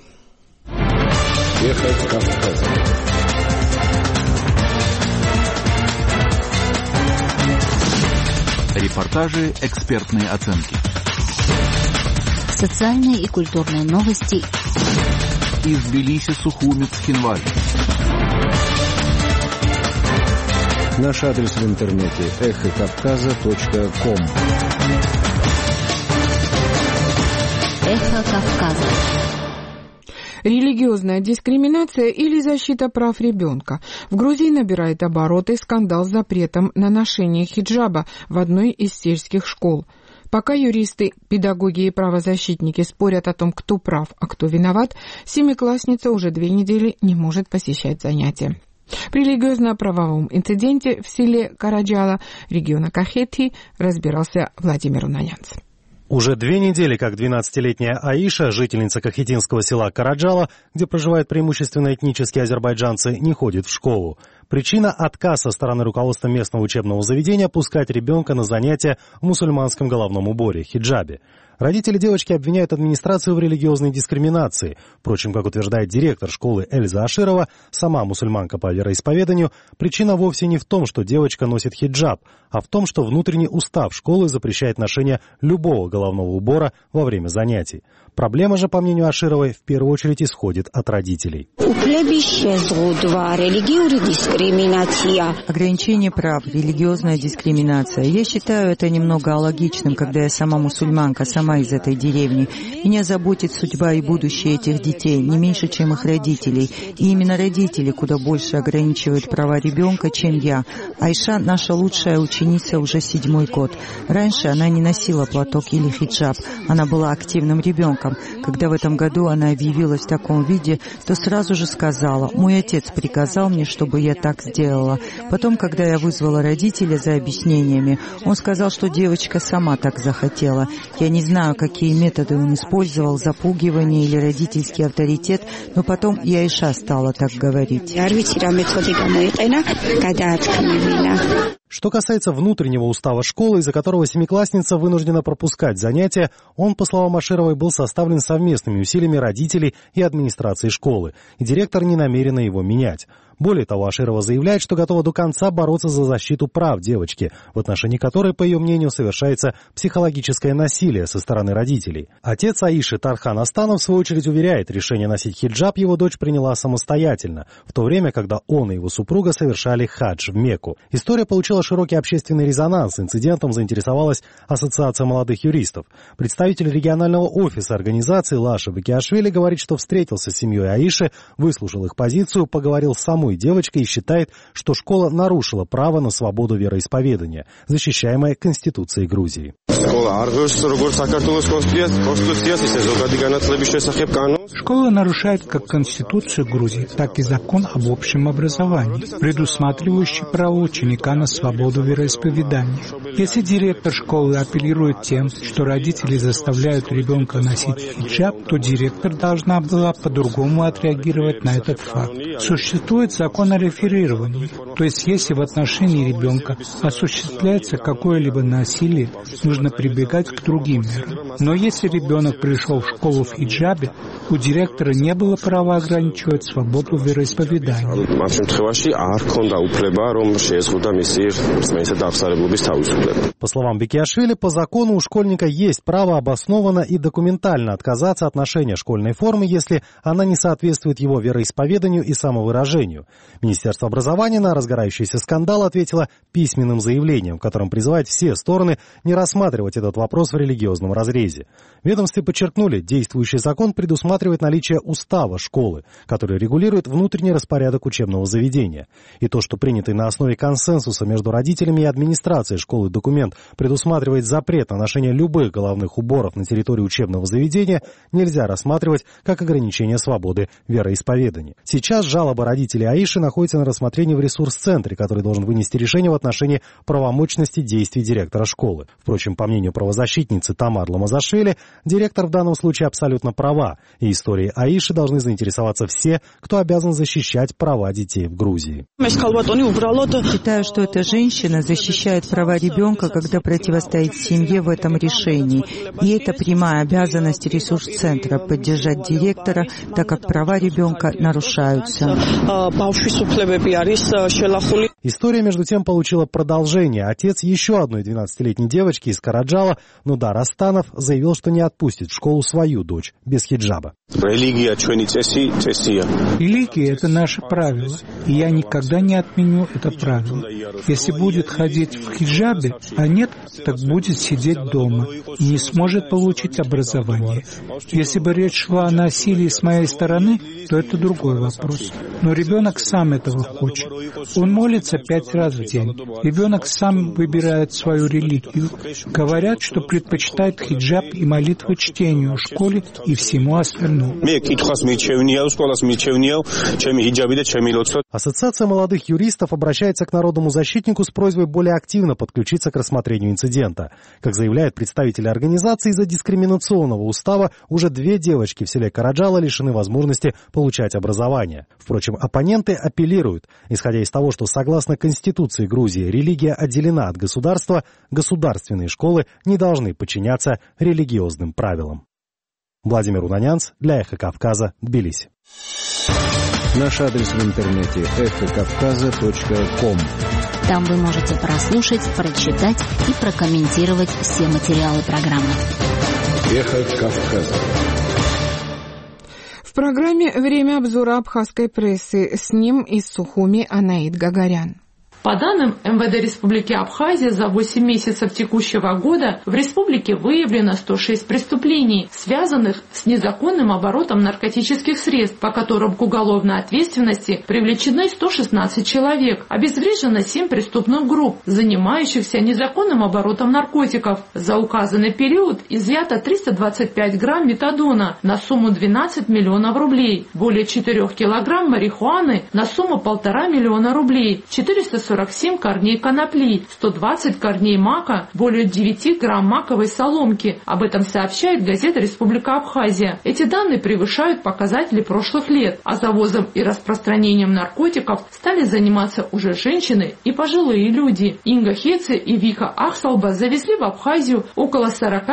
S17: Эхо Кавказа.
S21: Репортажи, экспертные оценки.
S22: Социальные и культурные новости.
S21: Из Тбилиси, Сухуми, Цхинвале.
S17: Наш адрес в интернете эхокавказа.ком.
S22: Эхо Кавказа.
S1: Религиозная дискриминация или защита прав ребенка. В Грузии набирает обороты скандал с запретом на ношение хиджаба в одной из сельских школ. Пока юристы, педагоги и правозащитники спорят о том, кто прав, а кто виноват, семиклассница уже 2 недели не может посещать занятия. При религиозно-правовом инциденте в селе Караджала региона Кахети разбирался Владимир Унанянц.
S3: Уже 2 недели, как 12-летняя Аиша, жительница кахетинского села Караджала, где проживают преимущественно этнические азербайджанцы, не ходит в школу. Причина – отказ со стороны руководства местного учебного заведения пускать ребенка на занятия в мусульманском головном уборе – хиджабе. Родители девочки обвиняют администрацию в религиозной дискриминации. Впрочем, как утверждает директор школы Эльза Аширова, сама мусульманка по вероисповеданию, причина вовсе не в том, что девочка носит хиджаб, а в том, что внутренний устав школы запрещает ношение любого головного убора во время занятий. Проблема же, по мнению Ашировой, в первую очередь исходит от родителей.
S10: Ограничение прав, религиозная дискриминация. Я считаю это немного алогичным, когда я сама мусульманка, сама из этой деревни. Меня заботит судьба и будущее этих детей, не меньше, чем их родителей. И именно родители куда больше ограничивают права ребенка, чем я. Айша – наша лучшая ученица уже 7-й год. Раньше она не носила платок или хиджаб. Она была активным ребенком. Когда в этом году она объявилась в таком виде, то сразу же сказала: «Мой отец приказал мне, чтобы я так сделала». Потом, когда я вызвала родителя за объяснениями, он сказал, что девочка сама так захотела. Я не знаю, какие методы он использовал, запугивание или родительский авторитет, но потом и Айша стала так говорить.
S3: Что касается внутреннего устава школы, из-за которого семиклассница вынуждена пропускать занятия, он, по словам Ашировой, был составлен совместными усилиями родителей и администрации школы, и директор не намерена его менять. Более того, Аширова заявляет, что готова до конца бороться за защиту прав девочки, в отношении которой, по ее мнению, совершается психологическое насилие со стороны родителей. Отец Аиши Тархан Астанов, в свою очередь, уверяет, решение носить хиджаб его дочь приняла самостоятельно, в то время, когда он и его супруга совершали хадж в Мекку. История получила широкий общественный резонанс. Инцидентом заинтересовалась Ассоциация молодых юристов. Представитель регионального офиса организации Лаша Бекиашвили говорит, что встретился с семьей Аиши, выслушал их позицию, поговорил с самой девочкой и считает, что школа нарушила право на свободу вероисповедания, защищаемое Конституцией Грузии.
S5: Школа нарушает как Конституцию Грузии, так и закон об общем образовании, предусматривающий право ученика на свободу вероисповедания. Если директор школы апеллирует тем, что родители заставляют ребенка носить хиджаб, то директор должна была по-другому отреагировать на этот факт. Существует закон о реферировании, то есть если в отношении ребенка осуществляется какое-либо насилие, нужно прибегать к другим мерам. Но если ребенок пришел в школу в хиджабе, у директора не было права ограничивать свободу вероисповедания.
S3: По словам Бекиашвили, по закону у школьника есть право обоснованно и документально отказаться от ношения школьной формы, если она не соответствует его вероисповеданию и самовыражению. Министерство образования на разгорающийся скандал ответило письменным заявлением, в котором призывает все стороны не рассматривать этот вопрос в религиозном разрезе. В ведомстве подчеркнули, действующий закон предусматривает наличие устава школы, который регулирует внутренний распорядок учебного заведения. И то, что принятый на основе консенсуса между родителями и администрацией школы документ предусматривает запрет на ношение любых головных уборов на территории учебного заведения, нельзя рассматривать как ограничение свободы вероисповедания. Сейчас жалоба родителей Аиши находится на рассмотрении в ресурс-центре, который должен вынести решение в отношении правомочности действий директора школы. Впрочем, по мнению правозащитницы Тамар Ламазашвили, директор в данном случае абсолютно права, и историей Аиши должны заинтересоваться все, кто обязан защищать права детей в Грузии.
S10: Считаю, что эта женщина защищает права ребенка, когда противостоит семье в этом решении. И это прямая обязанность ресурс-центра поддержать директора, так как права ребенка нарушаются.
S3: История, между тем, получила продолжение. Отец еще одной 12-летней девочки из Караджала, Нудар Астанов, заявил, что не отпустит в школу свою дочь без хиджаба.
S5: Религия – это наше правило, и я никогда не отменю это правило. Если будет ходить в хиджабе, а нет, так будет сидеть дома и не сможет получить образование. Если бы речь шла о насилии с моей стороны, то это другой вопрос. Но ребенок сам этого хочет. Он молится 5 раз в день. Ребенок сам выбирает свою религию. Говорят, что предпочитает хиджаб хиджаб и молитвочтению в школе и всему остальному.
S3: Ассоциация молодых юристов обращается к народному защитнику с просьбой более активно подключиться к рассмотрению инцидента. Как заявляет представитель организации, из-за дискриминационного устава уже 2 девочки в селе Караджала лишены возможности получать образование. Впрочем, оппоненты апеллируют. Исходя из того, что согласно Конституции Грузии религия отделена от государства, государственные школы не должны подчиняться религиозным правилам. Владимир Унанянц для «Эхо Кавказа», Тбилиси.
S21: Наш адрес в интернете эхокавказа.ком.
S22: Там вы можете прослушать, прочитать и прокомментировать все материалы программы.
S21: Эхо Кавказа.
S1: В программе «Время обзора абхазской прессы». С ним из Сухуми Анаит Гагарян.
S7: По данным МВД Республики Абхазия, за 8 месяцев текущего года в республике выявлено 106 преступлений, связанных с незаконным оборотом наркотических средств, по которым к уголовной ответственности привлечены 116 человек, обезврежено 7 преступных групп, занимающихся незаконным оборотом наркотиков. За указанный период изъято 325 грамм метадона на сумму 12 миллионов рублей, более 4 килограмм марихуаны на сумму 1,5 миллиона рублей, 447 корней конопли, 120 корней мака, более 9 грамм маковой соломки. Об этом сообщает газета «Республика Абхазия». Эти данные превышают показатели прошлых лет, а завозом и распространением наркотиков стали заниматься уже женщины и пожилые люди. Инга Хеце и Вика Ахсалба завезли в Абхазию около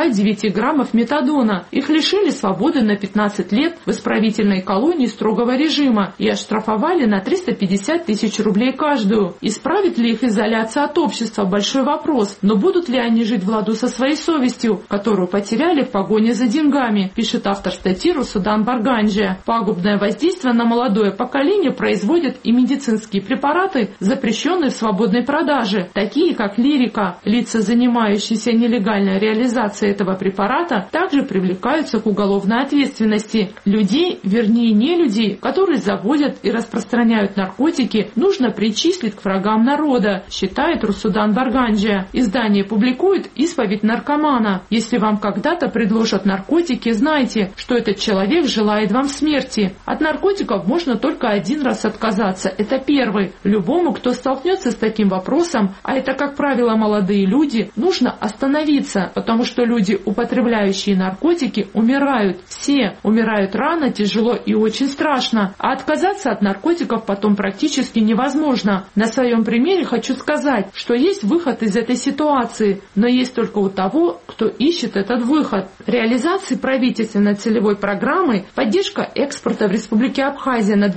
S7: 49 граммов метадона. Их лишили свободы на 15 лет в исправительной колонии строгого режима и оштрафовали на 350 тысяч рублей каждую. Исправит ли их изоляция от общества – большой вопрос, но будут ли они жить в ладу со своей совестью, которую потеряли в погоне за деньгами, пишет автор статьи Русудан Барганджия. Пагубное воздействие на молодое поколение производят и медицинские препараты, запрещенные в свободной продаже, такие как лирика. Лица, занимающиеся нелегальной реализацией этого препарата, также привлекаются к уголовной ответственности. Людей, вернее не людей, которые заводят и распространяют наркотики, нужно причислить к врагам народа, считает Русудан Барганджия. Издание публикует исповедь наркомана. Если вам когда-то предложат наркотики, знайте, что этот человек желает вам смерти. От наркотиков можно только один раз отказаться. Это первый. Любому, кто столкнется с таким вопросом, а это, как правило, молодые люди, нужно остановиться, потому что люди, употребляющие наркотики, умирают. Все умирают рано, тяжело и очень страшно. А отказаться от наркотиков потом практически невозможно. На своем примере хочу сказать, что есть выход из этой ситуации, но есть только у того, кто ищет этот выход. Реализации правительственной целевой программы «Поддержка экспорта в Республике Абхазия на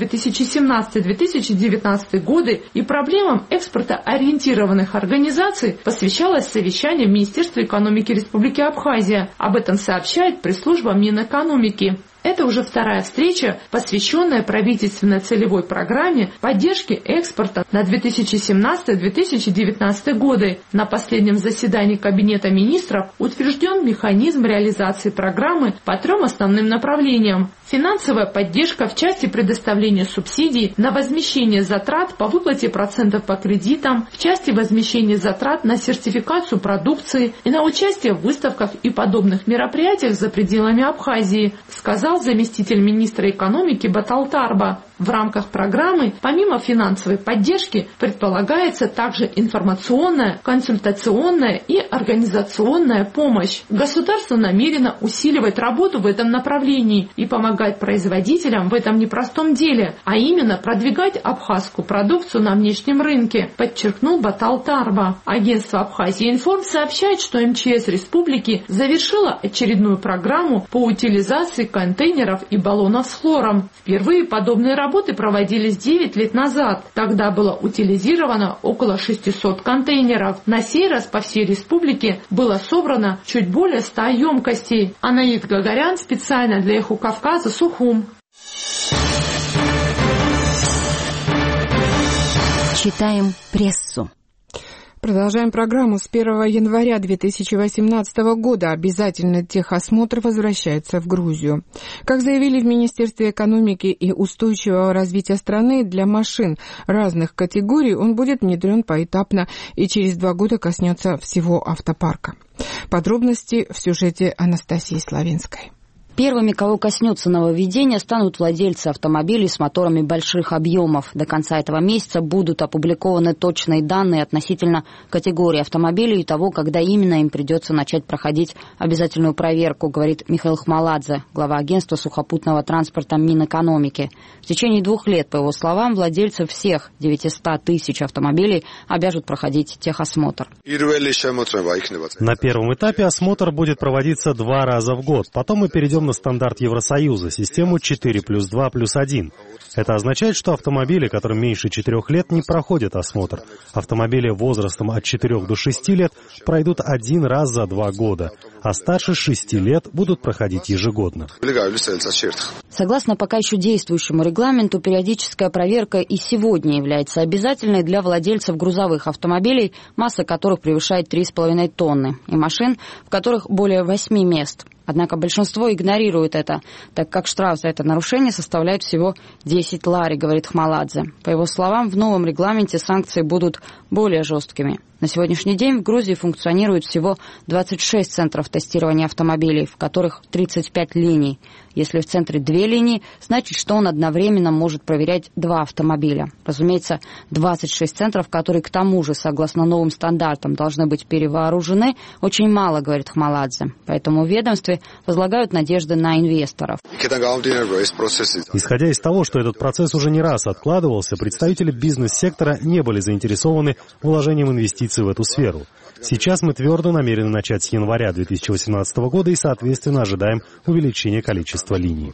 S7: 2017-2019 годы» и проблемам экспортоориентированных организаций посвящалось совещание в Министерстве экономики Республики Абхазия. Об этом сообщает пресс-служба Минэкономики. Это уже вторая встреча, посвященная правительственной целевой программе поддержки экспорта на 2017-2019 годы. На последнем заседании Кабинета министров утвержден механизм реализации программы по 3 основным направлениям. Финансовая поддержка в части предоставления субсидий на возмещение затрат по выплате процентов по кредитам, в части возмещения затрат на сертификацию продукции и на участие в выставках и подобных мероприятиях за пределами Абхазии, сказал заместитель министра экономики Баталтарба. В рамках программы, помимо финансовой поддержки, предполагается также информационная, консультационная и организационная помощь. Государство намерено усиливать работу в этом направлении и помогать производителям в этом непростом деле, а именно продвигать абхазскую продукцию на внешнем рынке, подчеркнул Баталтарба. Агентство Абхазия-Информ сообщает, что МЧС республики завершило очередную программу по утилизации контейнеров и баллонов с хлором. Впервые подобные работы проводились 9 лет назад. Тогда было утилизировано около 600 контейнеров. На сей раз по всей республике было собрано чуть более 100 емкостей. Анаит Гагарян специально для «Эхо Кавказа», Сухум.
S22: Читаем прессу.
S1: Продолжаем программу. С 1 января 2018 года обязательный техосмотр возвращается в Грузию. Как заявили в Министерстве экономики и устойчивого развития страны, для машин разных категорий он будет внедрен поэтапно и через 2 года коснется всего автопарка. Подробности в сюжете Анастасии Славинской.
S12: Первыми, кого коснется нововведения, станут владельцы автомобилей с моторами больших объемов. До конца этого месяца будут опубликованы точные данные относительно категории автомобилей и того, когда именно им придется начать проходить обязательную проверку, говорит Михаил Хмаладзе, глава агентства сухопутного транспорта Минэкономики. В течение 2 лет, по его словам, владельцы всех 900 тысяч автомобилей обяжут проходить техосмотр.
S3: На первом этапе осмотр будет проводиться 2 раза в год. Потом мы перейдем на стандарт Евросоюза, систему 4+2+1. Это означает, что автомобили, которым меньше 4 лет, не проходят осмотр. Автомобили возрастом от 4 до 6 лет пройдут 1 раз за 2 года, а старше 6 лет будут проходить ежегодно.
S12: Согласно пока еще действующему регламенту, периодическая проверка и сегодня является обязательной для владельцев грузовых автомобилей, масса которых превышает 3,5 тонны, и машин, в которых более 8 мест. Однако большинство игнорирует это, так как штраф за это нарушение составляет всего 10 лари, говорит Хмаладзе. По его словам, в новом регламенте санкции будут более жесткими. На сегодняшний день в Грузии функционирует всего 26 центров тестирования автомобилей, в которых 35 линий. Если в центре 2 линии, значит, что он одновременно может проверять 2 автомобиля. Разумеется, 26 центров, которые к тому же, согласно новым стандартам, должны быть перевооружены, очень мало, говорит Хмаладзе. Поэтому в ведомстве возлагают надежды на инвесторов.
S3: Исходя из того, что этот процесс уже не раз откладывался, представители бизнес-сектора не были заинтересованы вложением инвестиций в эту сферу. Сейчас мы твердо намерены начать с января 2018 года и, соответственно, ожидаем увеличения количества линий.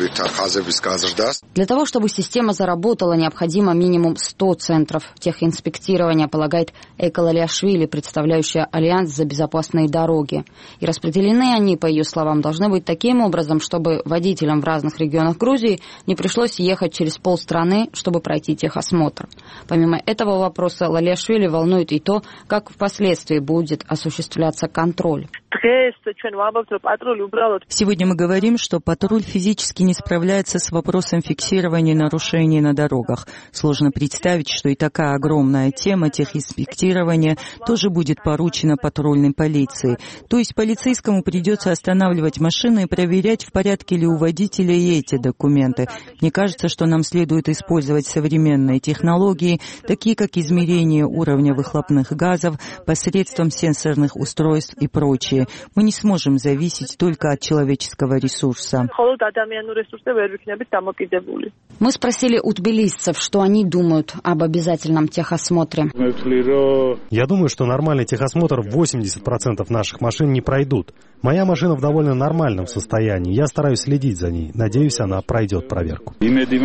S12: Для того, чтобы система заработала, необходимо минимум 100 центров техинспектирования, полагает Эйка Лалиашвили, представляющая Альянс за безопасные дороги. И распределены они, по ее словам, должны быть таким образом, чтобы водителям в разных регионах Грузии не пришлось ехать через полстраны, чтобы пройти техосмотр. Помимо этого вопроса, Лалиашвили волнует и то, как впоследствии будет осуществляться контроль.
S10: Сегодня мы говорим, что патруль физически не справляется с вопросом фиксирования нарушений на дорогах. Сложно представить, что и такая огромная тема техинспектирования тоже будет поручена патрульной полиции. То есть полицейскому придется останавливать машины и проверять, в порядке ли у водителя и эти документы. Мне кажется, что нам следует использовать современные технологии, такие как измерение уровня выхлопных газов посредством сенсорных устройств и прочее. Мы не сможем зависеть только от человеческого ресурса.
S12: Мы спросили у тбилисцев, что они думают об обязательном техосмотре.
S3: Я думаю, что нормальный техосмотр 80% наших машин не пройдут. Моя машина в довольно нормальном состоянии. Я стараюсь следить за ней. Надеюсь, она пройдет проверку.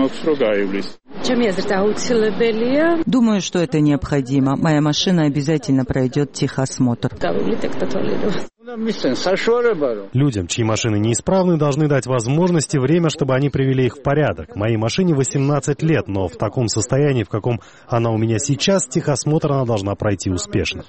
S10: Думаю, что это необходимо. Моя машина обязательно пройдет техосмотр.
S3: Людям, чьи машины неисправны, должны дать возможность и время, чтобы они привели их в порядок. Моей машине 18 лет, но в таком состоянии, в каком она у меня сейчас, техосмотр она должна пройти успешно.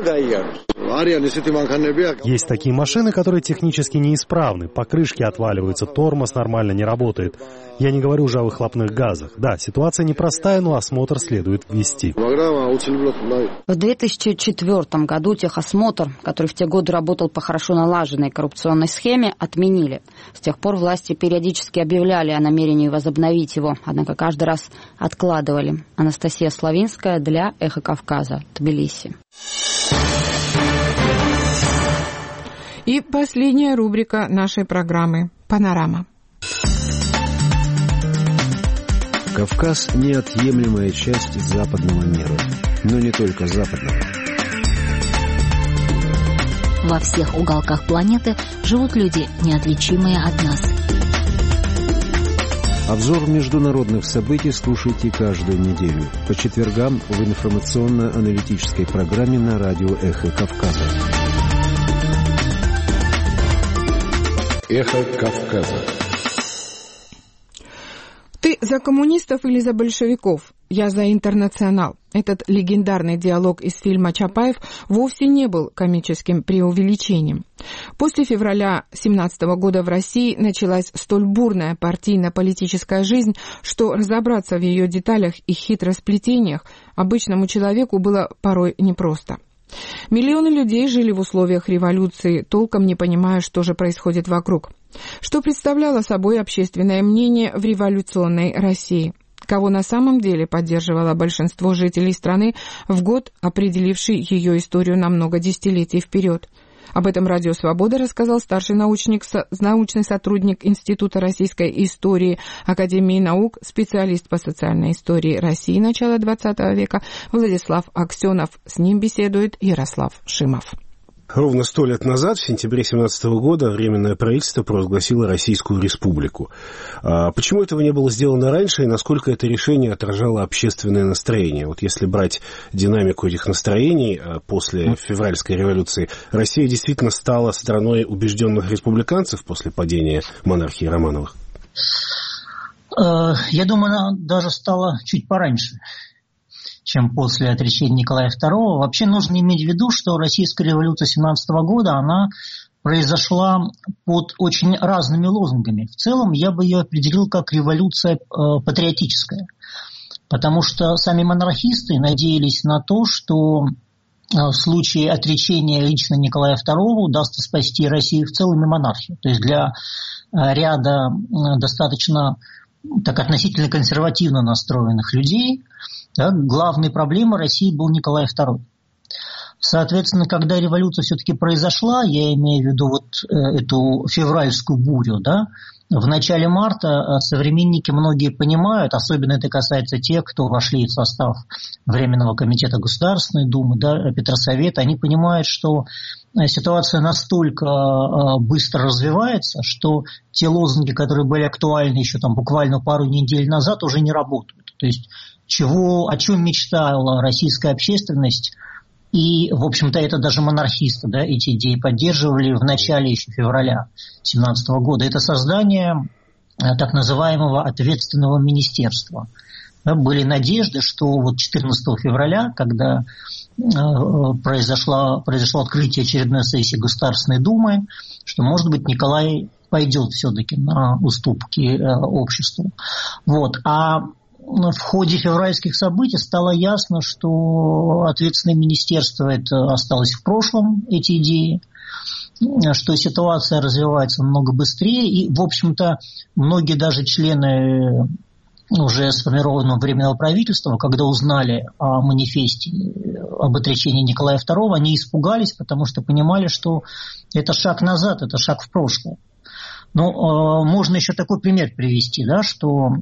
S3: Есть такие машины, которые технически неисправны. Покрышки отваливаются, тормоз нормально не работает. Я не говорю уже о выхлопных газах. Да, ситуация непростая, но осмотр следует вести.
S12: В 2004 году техосмотр, который в те годы работал по хорошо налаженной коррупционной схеме, отменили. С тех пор власти периодически объявляли о намерении возобновить его, однако каждый раз откладывали. Анастасия Славинская для «Эхо Кавказа», Тбилиси.
S1: И последняя рубрика нашей программы «Панорама».
S21: Кавказ – неотъемлемая часть западного мира, но не только западного.
S22: Во всех уголках планеты живут люди, неотличимые от нас.
S21: Обзор международных событий слушайте каждую неделю по четвергам в информационно-аналитической программе на радио «Эхо Кавказа». «Эхо Кавказа».
S1: Ты за коммунистов или за большевиков? Я за интернационал. Этот легендарный диалог из фильма «Чапаев» вовсе не был комическим преувеличением. После февраля 1917 года в России началась столь бурная партийно-политическая жизнь, что разобраться в ее деталях и хитросплетениях обычному человеку было порой непросто. Миллионы людей жили в условиях революции, толком не понимая, что же происходит вокруг. Что представляло собой общественное мнение в революционной России? Кого на самом деле поддерживало большинство жителей страны в год, определивший ее историю на много десятилетий вперед? Об этом «Радио Свобода» рассказал старший научный сотрудник Института российской истории Академии наук, специалист по социальной истории России начала XX века Владислав Аксенов. С ним беседует Ярослав Шимов.
S2: Ровно 100 лет назад, в сентябре 1917 года, Временное правительство провозгласило Российскую Республику. Почему этого не было сделано раньше и насколько это решение отражало общественное настроение? Вот если брать динамику этих настроений после февральской революции, Россия действительно стала страной убежденных республиканцев после падения монархии Романовых?
S8: Я думаю, она даже стала чуть пораньше, чем после отречения Николая II. Вообще нужно иметь в виду, что российская революция 17 года, она произошла под очень разными лозунгами. В целом я бы ее определил как революция патриотическая, потому что сами монархисты надеялись на то, что в случае отречения лично Николая II удастся спасти Россию в целом и монархию. То есть для ряда достаточно так относительно консервативно настроенных людей главной проблемой России был Николай II. Соответственно, когда революция все-таки произошла, я имею в виду вот эту февральскую бурю, в начале марта современники многие понимают, особенно это касается тех, кто вошли в состав Временного комитета Государственной Думы, Петросовета, они понимают, что ситуация настолько быстро развивается, что те лозунги, которые были актуальны еще буквально пару недель назад, уже не работают. То есть о чем мечтала российская общественность, и, в общем-то, это даже монархисты, эти идеи поддерживали в начале еще февраля 2017 года. Это создание так называемого ответственного министерства. Были надежды, что вот 14 февраля, когда произошло открытие очередной сессии Государственной Думы, что, может быть, Николай пойдет все-таки на уступки обществу. А в ходе февральских событий стало ясно, что ответственное министерство это осталось в прошлом, эти идеи, что ситуация развивается намного быстрее, и, в общем-то, многие даже члены уже сформированного Временного правительства, когда узнали о манифесте об отречении Николая II, они испугались, потому что понимали, что это шаг назад, это шаг в прошлое. Но можно еще такой пример привести, что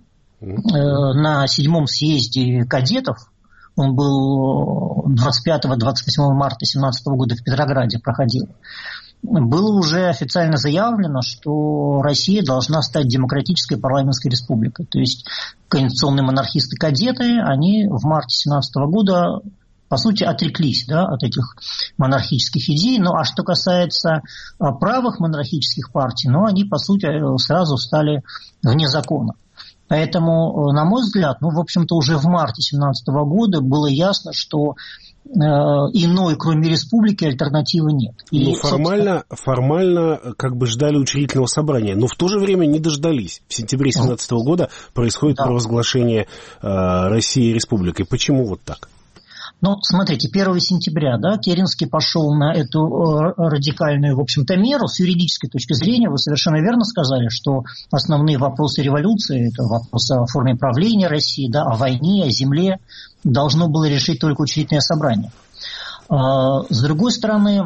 S8: на 7-м съезде кадетов, он был 25-28 марта 2017 года в Петрограде проходил, было уже официально заявлено, что Россия должна стать демократической парламентской республикой. То есть конституционные монархисты-кадеты, они в марте 2017 года, по сути, отреклись от этих монархических идей. А что касается правых монархических партий, они, по сути, сразу стали вне закона. Поэтому, на мой взгляд, в общем-то, уже в марте 2017 года было ясно, что иной, кроме республики, альтернативы нет. И,
S2: формально ждали учредительного собрания, но в то же время не дождались. В сентябре 2017 года происходит провозглашение России республикой. Почему вот так?
S8: Смотрите, 1 сентября, Керенский пошел на эту радикальную, в общем-то, меру. С юридической точки зрения вы совершенно верно сказали, что основные вопросы революции, это вопросы о форме правления России, о войне, о земле, должно было решить только учредительное собрание. С другой стороны,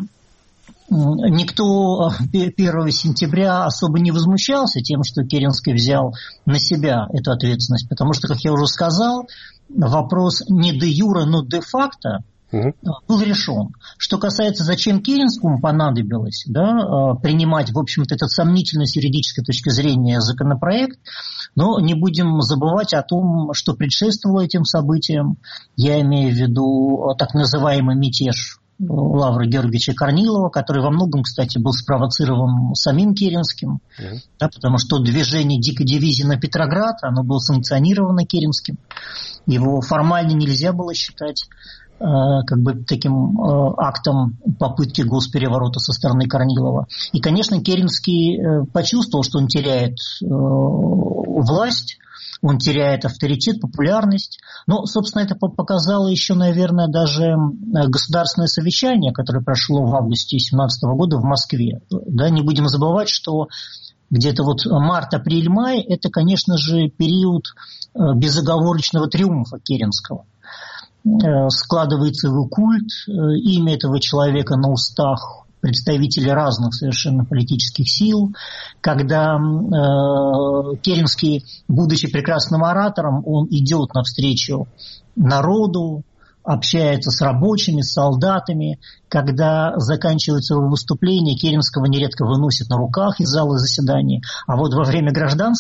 S8: никто 1 сентября особо не возмущался тем, что Керенский взял на себя эту ответственность, потому что, как я уже сказал, вопрос не де юре, но де факто был решен. Что касается, зачем Керенскому понадобилось принимать, в общем-то, этот сомнительный с юридической точки зрения законопроект, но не будем забывать о том, что предшествовало этим событиям. Я имею в виду так называемый мятеж Лавра Георгиевича Корнилова, который во многом, кстати, был спровоцирован самим Керенским, да, потому что движение дикой дивизии на Петроград, оно было санкционировано Керенским. Его формально нельзя было считать как бы таким актом попытки госпереворота со стороны Корнилова. И, конечно, Керенский почувствовал, что он теряет власть, он теряет авторитет, популярность. Но, собственно, это показало еще, наверное, даже государственное совещание, которое прошло в августе 2017 года в Москве. Да, не будем забывать, что где-то вот март, апрель, май – это, конечно же, период безоговорочного триумфа Керенского. Складывается его культ, имя этого человека на устах представителей разных совершенно политических сил. Когда Керенский, будучи прекрасным оратором, он идет навстречу народу, общается с рабочими, с солдатами. Когда заканчивается его выступление, Керенского нередко выносят на руках из зала заседаний. А вот во время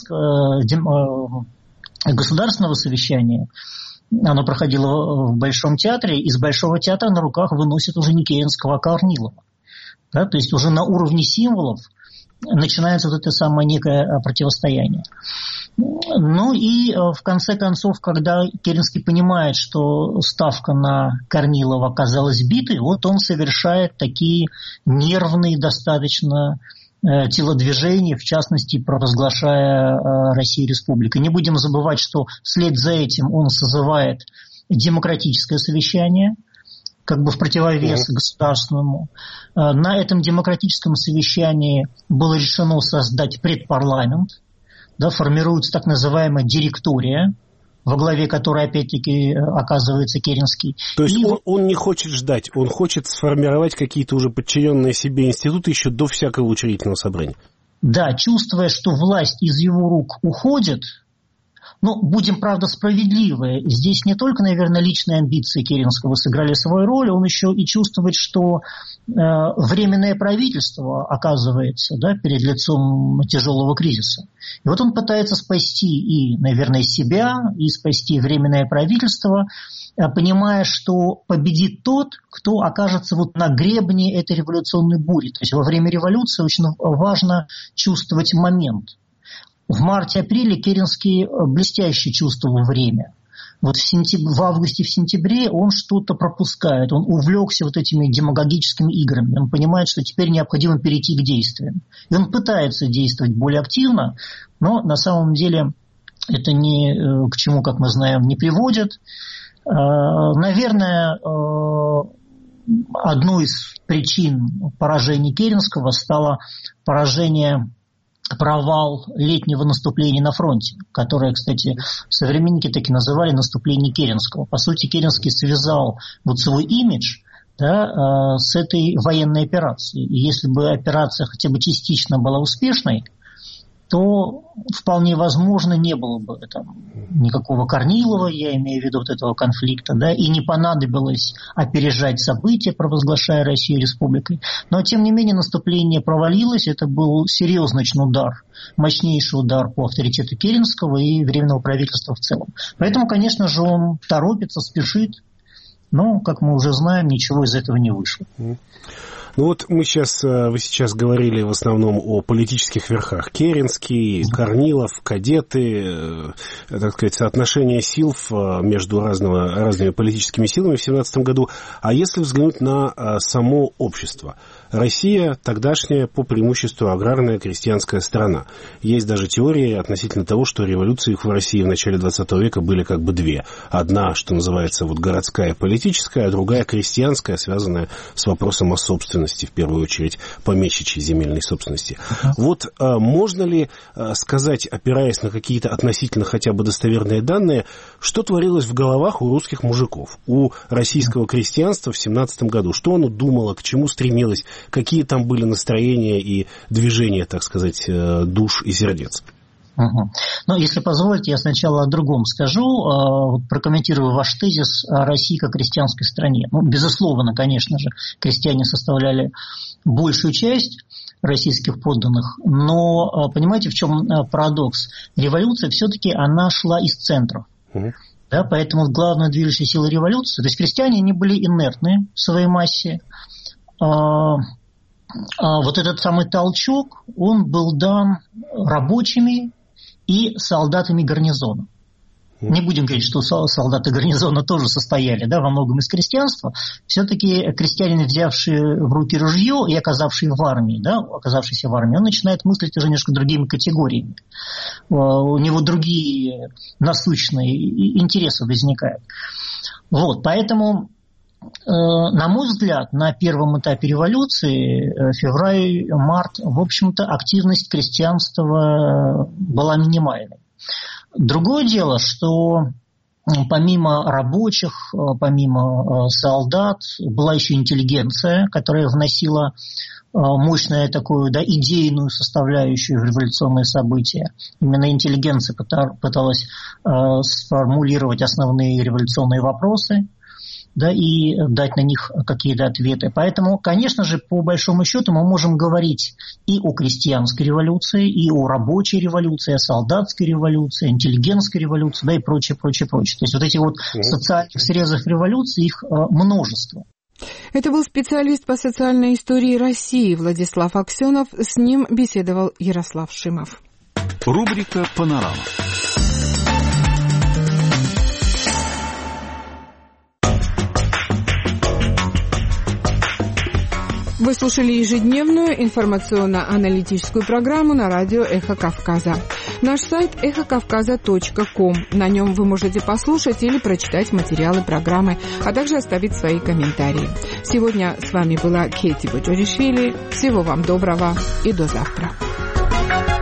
S8: государственного совещания, оно проходило в Большом театре, из Большого театра на руках выносят уже не Керенского, а Корнилова. Да, то есть уже на уровне символов начинается вот это самое некое противостояние. Ну и в конце концов, когда Керенский понимает, что ставка на Корнилова оказалась битой, вот он совершает такие нервные достаточно телодвижения, в частности, провозглашая Россию республикой. Не будем забывать, что вслед за этим он созывает демократическое совещание, как бы в противовес государственному. На этом демократическом совещании было решено создать предпарламент, да, формируется так называемая директория, во главе которой, опять-таки, оказывается Керенский.
S2: То есть он не хочет ждать, он хочет сформировать какие-то уже подчиненные себе институты еще до всякого учредительного собрания.
S8: Да, чувствуя, что власть из его рук уходит. Но будем, правда, справедливы. Здесь не только, наверное, личные амбиции Керенского сыграли свою роль, он еще и чувствует, что временное правительство оказывается, да, перед лицом тяжелого кризиса. И вот он пытается спасти и, наверное, себя, и спасти временное правительство, понимая, что победит тот, кто окажется вот на гребне этой революционной бури. То есть во время революции очень важно чувствовать момент. В марте-апреле Керенский блестяще чувствовал время. Вот в августе, в сентябре он что-то пропускает. Он увлекся вот этими демагогическими играми. Он понимает, что теперь необходимо перейти к действиям. И он пытается действовать более активно, но на самом деле это ни к чему, как мы знаем, не приводит. Наверное, одной из причин поражения Керенского стало провал летнего наступления на фронте, которое, кстати, современники так и называли наступление Керенского. По сути, Керенский связал вот свой имидж, да, с этой военной операцией. И если бы операция хотя бы частично была успешной, то вполне возможно не было бы там никакого Корнилова, я имею в виду вот этого конфликта, да, и не понадобилось опережать события, провозглашая Россию республикой. Но, тем не менее, наступление провалилось, это был серьезный удар, мощнейший удар по авторитету Керенского и Временного правительства в целом. Поэтому, конечно же, он торопится, спешит, но, как мы уже знаем, ничего из этого не вышло.
S2: Ну вот вы сейчас говорили в основном о политических верхах. Керенский, Корнилов, кадеты, так сказать, соотношение сил между разными политическими силами в 1917 году. А если взглянуть на само общество? Россия тогдашняя по преимуществу аграрная крестьянская страна. Есть даже теории относительно того, что революции в России в начале 20 века были как бы две. Одна, что называется, вот городская политическая, а другая крестьянская, связанная с вопросом о собственности, в первую очередь помещичьей земельной собственности. Вот можно ли сказать, опираясь на какие-то относительно хотя бы достоверные данные, что творилось в головах у русских мужиков, у российского крестьянства в 17 году? Что оно думало, к чему стремилось? Какие там были настроения и движения, так сказать, душ и сердец?
S8: Ну, если позволите, я сначала о другом скажу, прокомментирую ваш тезис о России как крестьянской стране. Ну, безусловно, конечно же, крестьяне составляли большую часть российских подданных, но понимаете, в чем парадокс? Революция все-таки она шла из центра. Да, поэтому главная движущая сила революции, то есть крестьяне, они были инертны в своей массе. Вот этот самый толчок, он был дан рабочими и солдатами гарнизона. Не будем говорить, что солдаты гарнизона тоже состояли, да, во многом из крестьянства. Все-таки крестьянин, взявший в руки ружье и оказавшийся в армии, он начинает мыслить уже немножко другими категориями. У него другие насущные интересы возникают. Вот, поэтому, на мой взгляд, на первом этапе революции, февраль-март, в общем-то, активность крестьянства была минимальной. Другое дело, что помимо рабочих, помимо солдат, была еще интеллигенция, которая вносила мощную такую, да, идейную составляющую в революционные события. Именно интеллигенция пыталась сформулировать основные революционные вопросы, да, и дать на них какие-то ответы. Поэтому, конечно же, по большому счету мы можем говорить и о крестьянской революции, и о рабочей революции, о солдатской революции, интеллигентской революции, да, и прочее. То есть вот эти вот социальных срезов революции, их множество.
S1: Это был специалист по социальной истории России Владислав Аксенов. С ним беседовал Ярослав Шимов.
S6: Рубрика «Панорама».
S1: Вы слушали ежедневную информационно-аналитическую программу на радио «Эхо Кавказа». Наш сайт эхокавказа.ком. На нем вы можете послушать или прочитать материалы программы, а также оставить свои комментарии. Сегодня с вами была Кетти Боджоришвили. Всего вам доброго и до завтра.